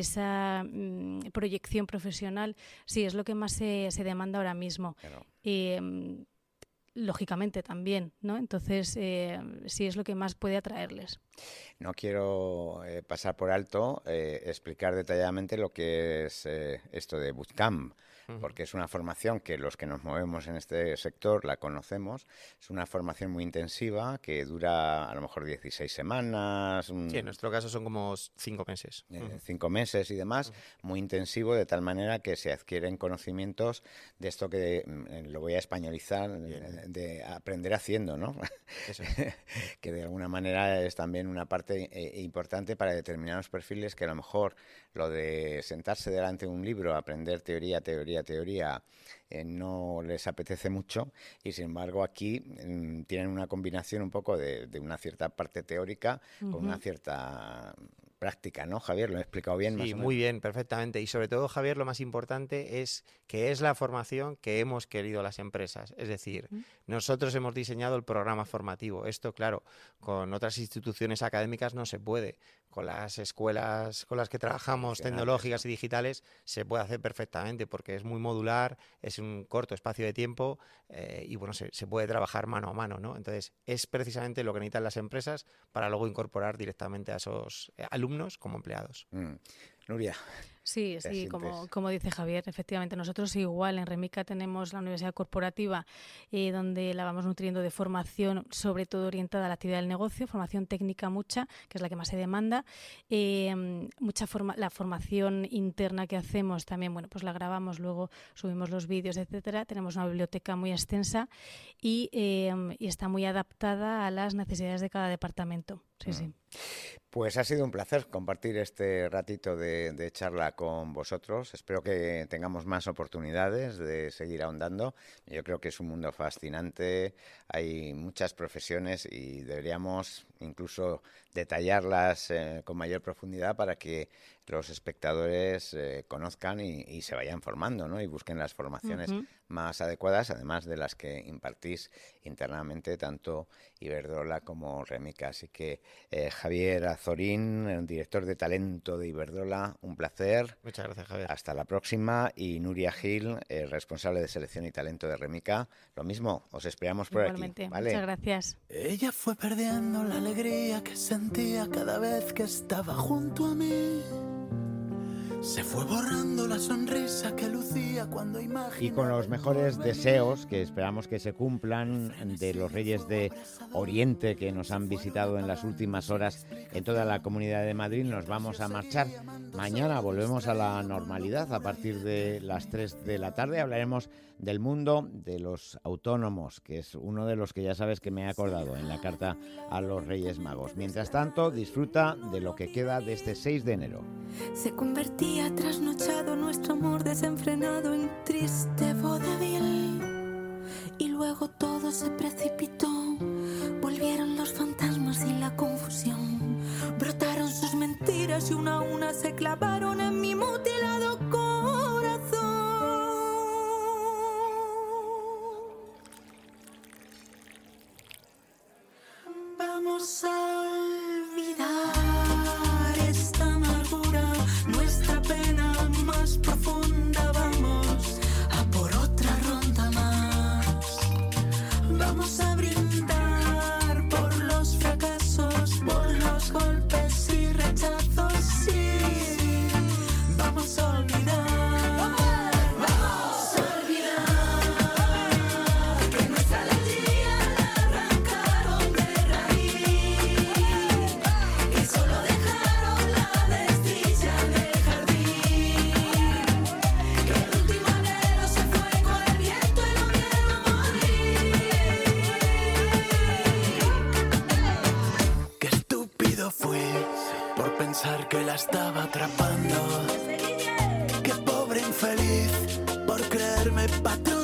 esa mm, proyección profesional, sí, es lo que más se, se demanda ahora mismo. Claro. Eh, lógicamente también, ¿no? Entonces, eh, sí es lo que más puede atraerles. No quiero eh, pasar por alto, eh, explicar detalladamente lo que es eh, esto de bootcamp, uh-huh. porque es una formación que los que nos movemos en este sector la conocemos. Es una formación muy intensiva que dura a lo mejor dieciséis semanas. Un, sí, en nuestro caso son como cinco meses. Eh, uh-huh. Cinco meses y demás, uh-huh. muy intensivo, de tal manera que se adquieren conocimientos de esto que eh, lo voy a españolizar, de, de aprender haciendo, ¿no? Eso. Que de alguna manera es también una parte eh, importante para determinados perfiles que a lo mejor lo de sentarse delante de un libro, aprender teoría, teoría, teoría, eh, no les apetece mucho y sin embargo aquí mm, tienen una combinación un poco de, de una cierta parte teórica uh-huh. con una cierta práctica, ¿no, Javier? ¿Lo he explicado bien? Sí, más o menos? Muy bien, perfectamente. Y sobre todo, Javier, lo más importante es que es la formación que hemos querido las empresas. Es decir, ¿Mm? nosotros hemos diseñado el programa formativo. Esto, claro, con otras instituciones académicas no se puede. Con las escuelas con las que trabajamos, tecnológicas y digitales, se puede hacer perfectamente porque es muy modular, es un corto espacio de tiempo eh, y bueno, se, se puede trabajar mano a mano, ¿no? Entonces, es precisamente lo que necesitan las empresas para luego incorporar directamente a esos alumnos como empleados. Mm. Nuria. Sí, sí, como, como dice Javier, efectivamente. Nosotros igual en Remica tenemos la Universidad Corporativa, eh, donde la vamos nutriendo de formación, sobre todo orientada a la actividad del negocio, formación técnica mucha, que es la que más se demanda. Eh, mucha forma, la formación interna que hacemos también, bueno, pues la grabamos, luego subimos los vídeos, etcétera. Tenemos una biblioteca muy extensa y, eh, y está muy adaptada a las necesidades de cada departamento. Sí, mm. sí. Pues ha sido un placer compartir este ratito de, de charla con vosotros. Espero que tengamos más oportunidades de seguir ahondando. Yo creo que es un mundo fascinante, hay muchas profesiones y deberíamos incluso detallarlas eh, con mayor profundidad para que los espectadores eh, conozcan y, y se vayan formando, ¿no? Y busquen las formaciones uh-huh. más adecuadas, además de las que impartís internamente tanto Iberdrola como Remica. Así que eh, Javier Azorín, el director de talento de Iberdrola, un placer. Muchas gracias, Javier. Hasta la próxima. Y Nuria Gil, eh, responsable de selección y talento de Remica, lo mismo, os esperamos por Igualmente. aquí. ¿Vale? Muchas gracias. Ella fue perdiendo la alegría que sentía cada vez que estaba junto a mí. Se fue borrando la sonrisa que lucía cuando imaginaba. Y con los mejores deseos que esperamos que se cumplan de los Reyes de Oriente que nos han visitado en las últimas horas en toda la Comunidad de Madrid, nos vamos a marchar. Mañana volvemos a la normalidad a partir de las tres de la tarde. Hablaremos del mundo de los autónomos, que es uno de los que ya sabes que me he acordado en la carta a los Reyes Magos. Mientras tanto, disfruta de lo que queda de este seis de enero. Se convertía trasnochado nuestro amor desenfrenado en triste vodevil. Y luego todo se precipitó. Volvieron los fantasmas y la confusión. Brotaron sus mentiras y una a una se clavaron en mi mutilado corazón. Vamos a olvidar esta amargura, nuestra pena más profunda. Vamos a por otra ronda más. Vamos a brindar por los fracasos, por los golpes y rechazos. Sí, vamos a olvidar. Vamos a olvidar que nuestra alegría la arrancaron de raíz, que solo dejaron la destilla del jardín, que el último anhelo se fue con el viento y lo vieron morir. Qué estúpido fui por pensar que la estaba atrapando. Qué pobre infeliz por creerme patrón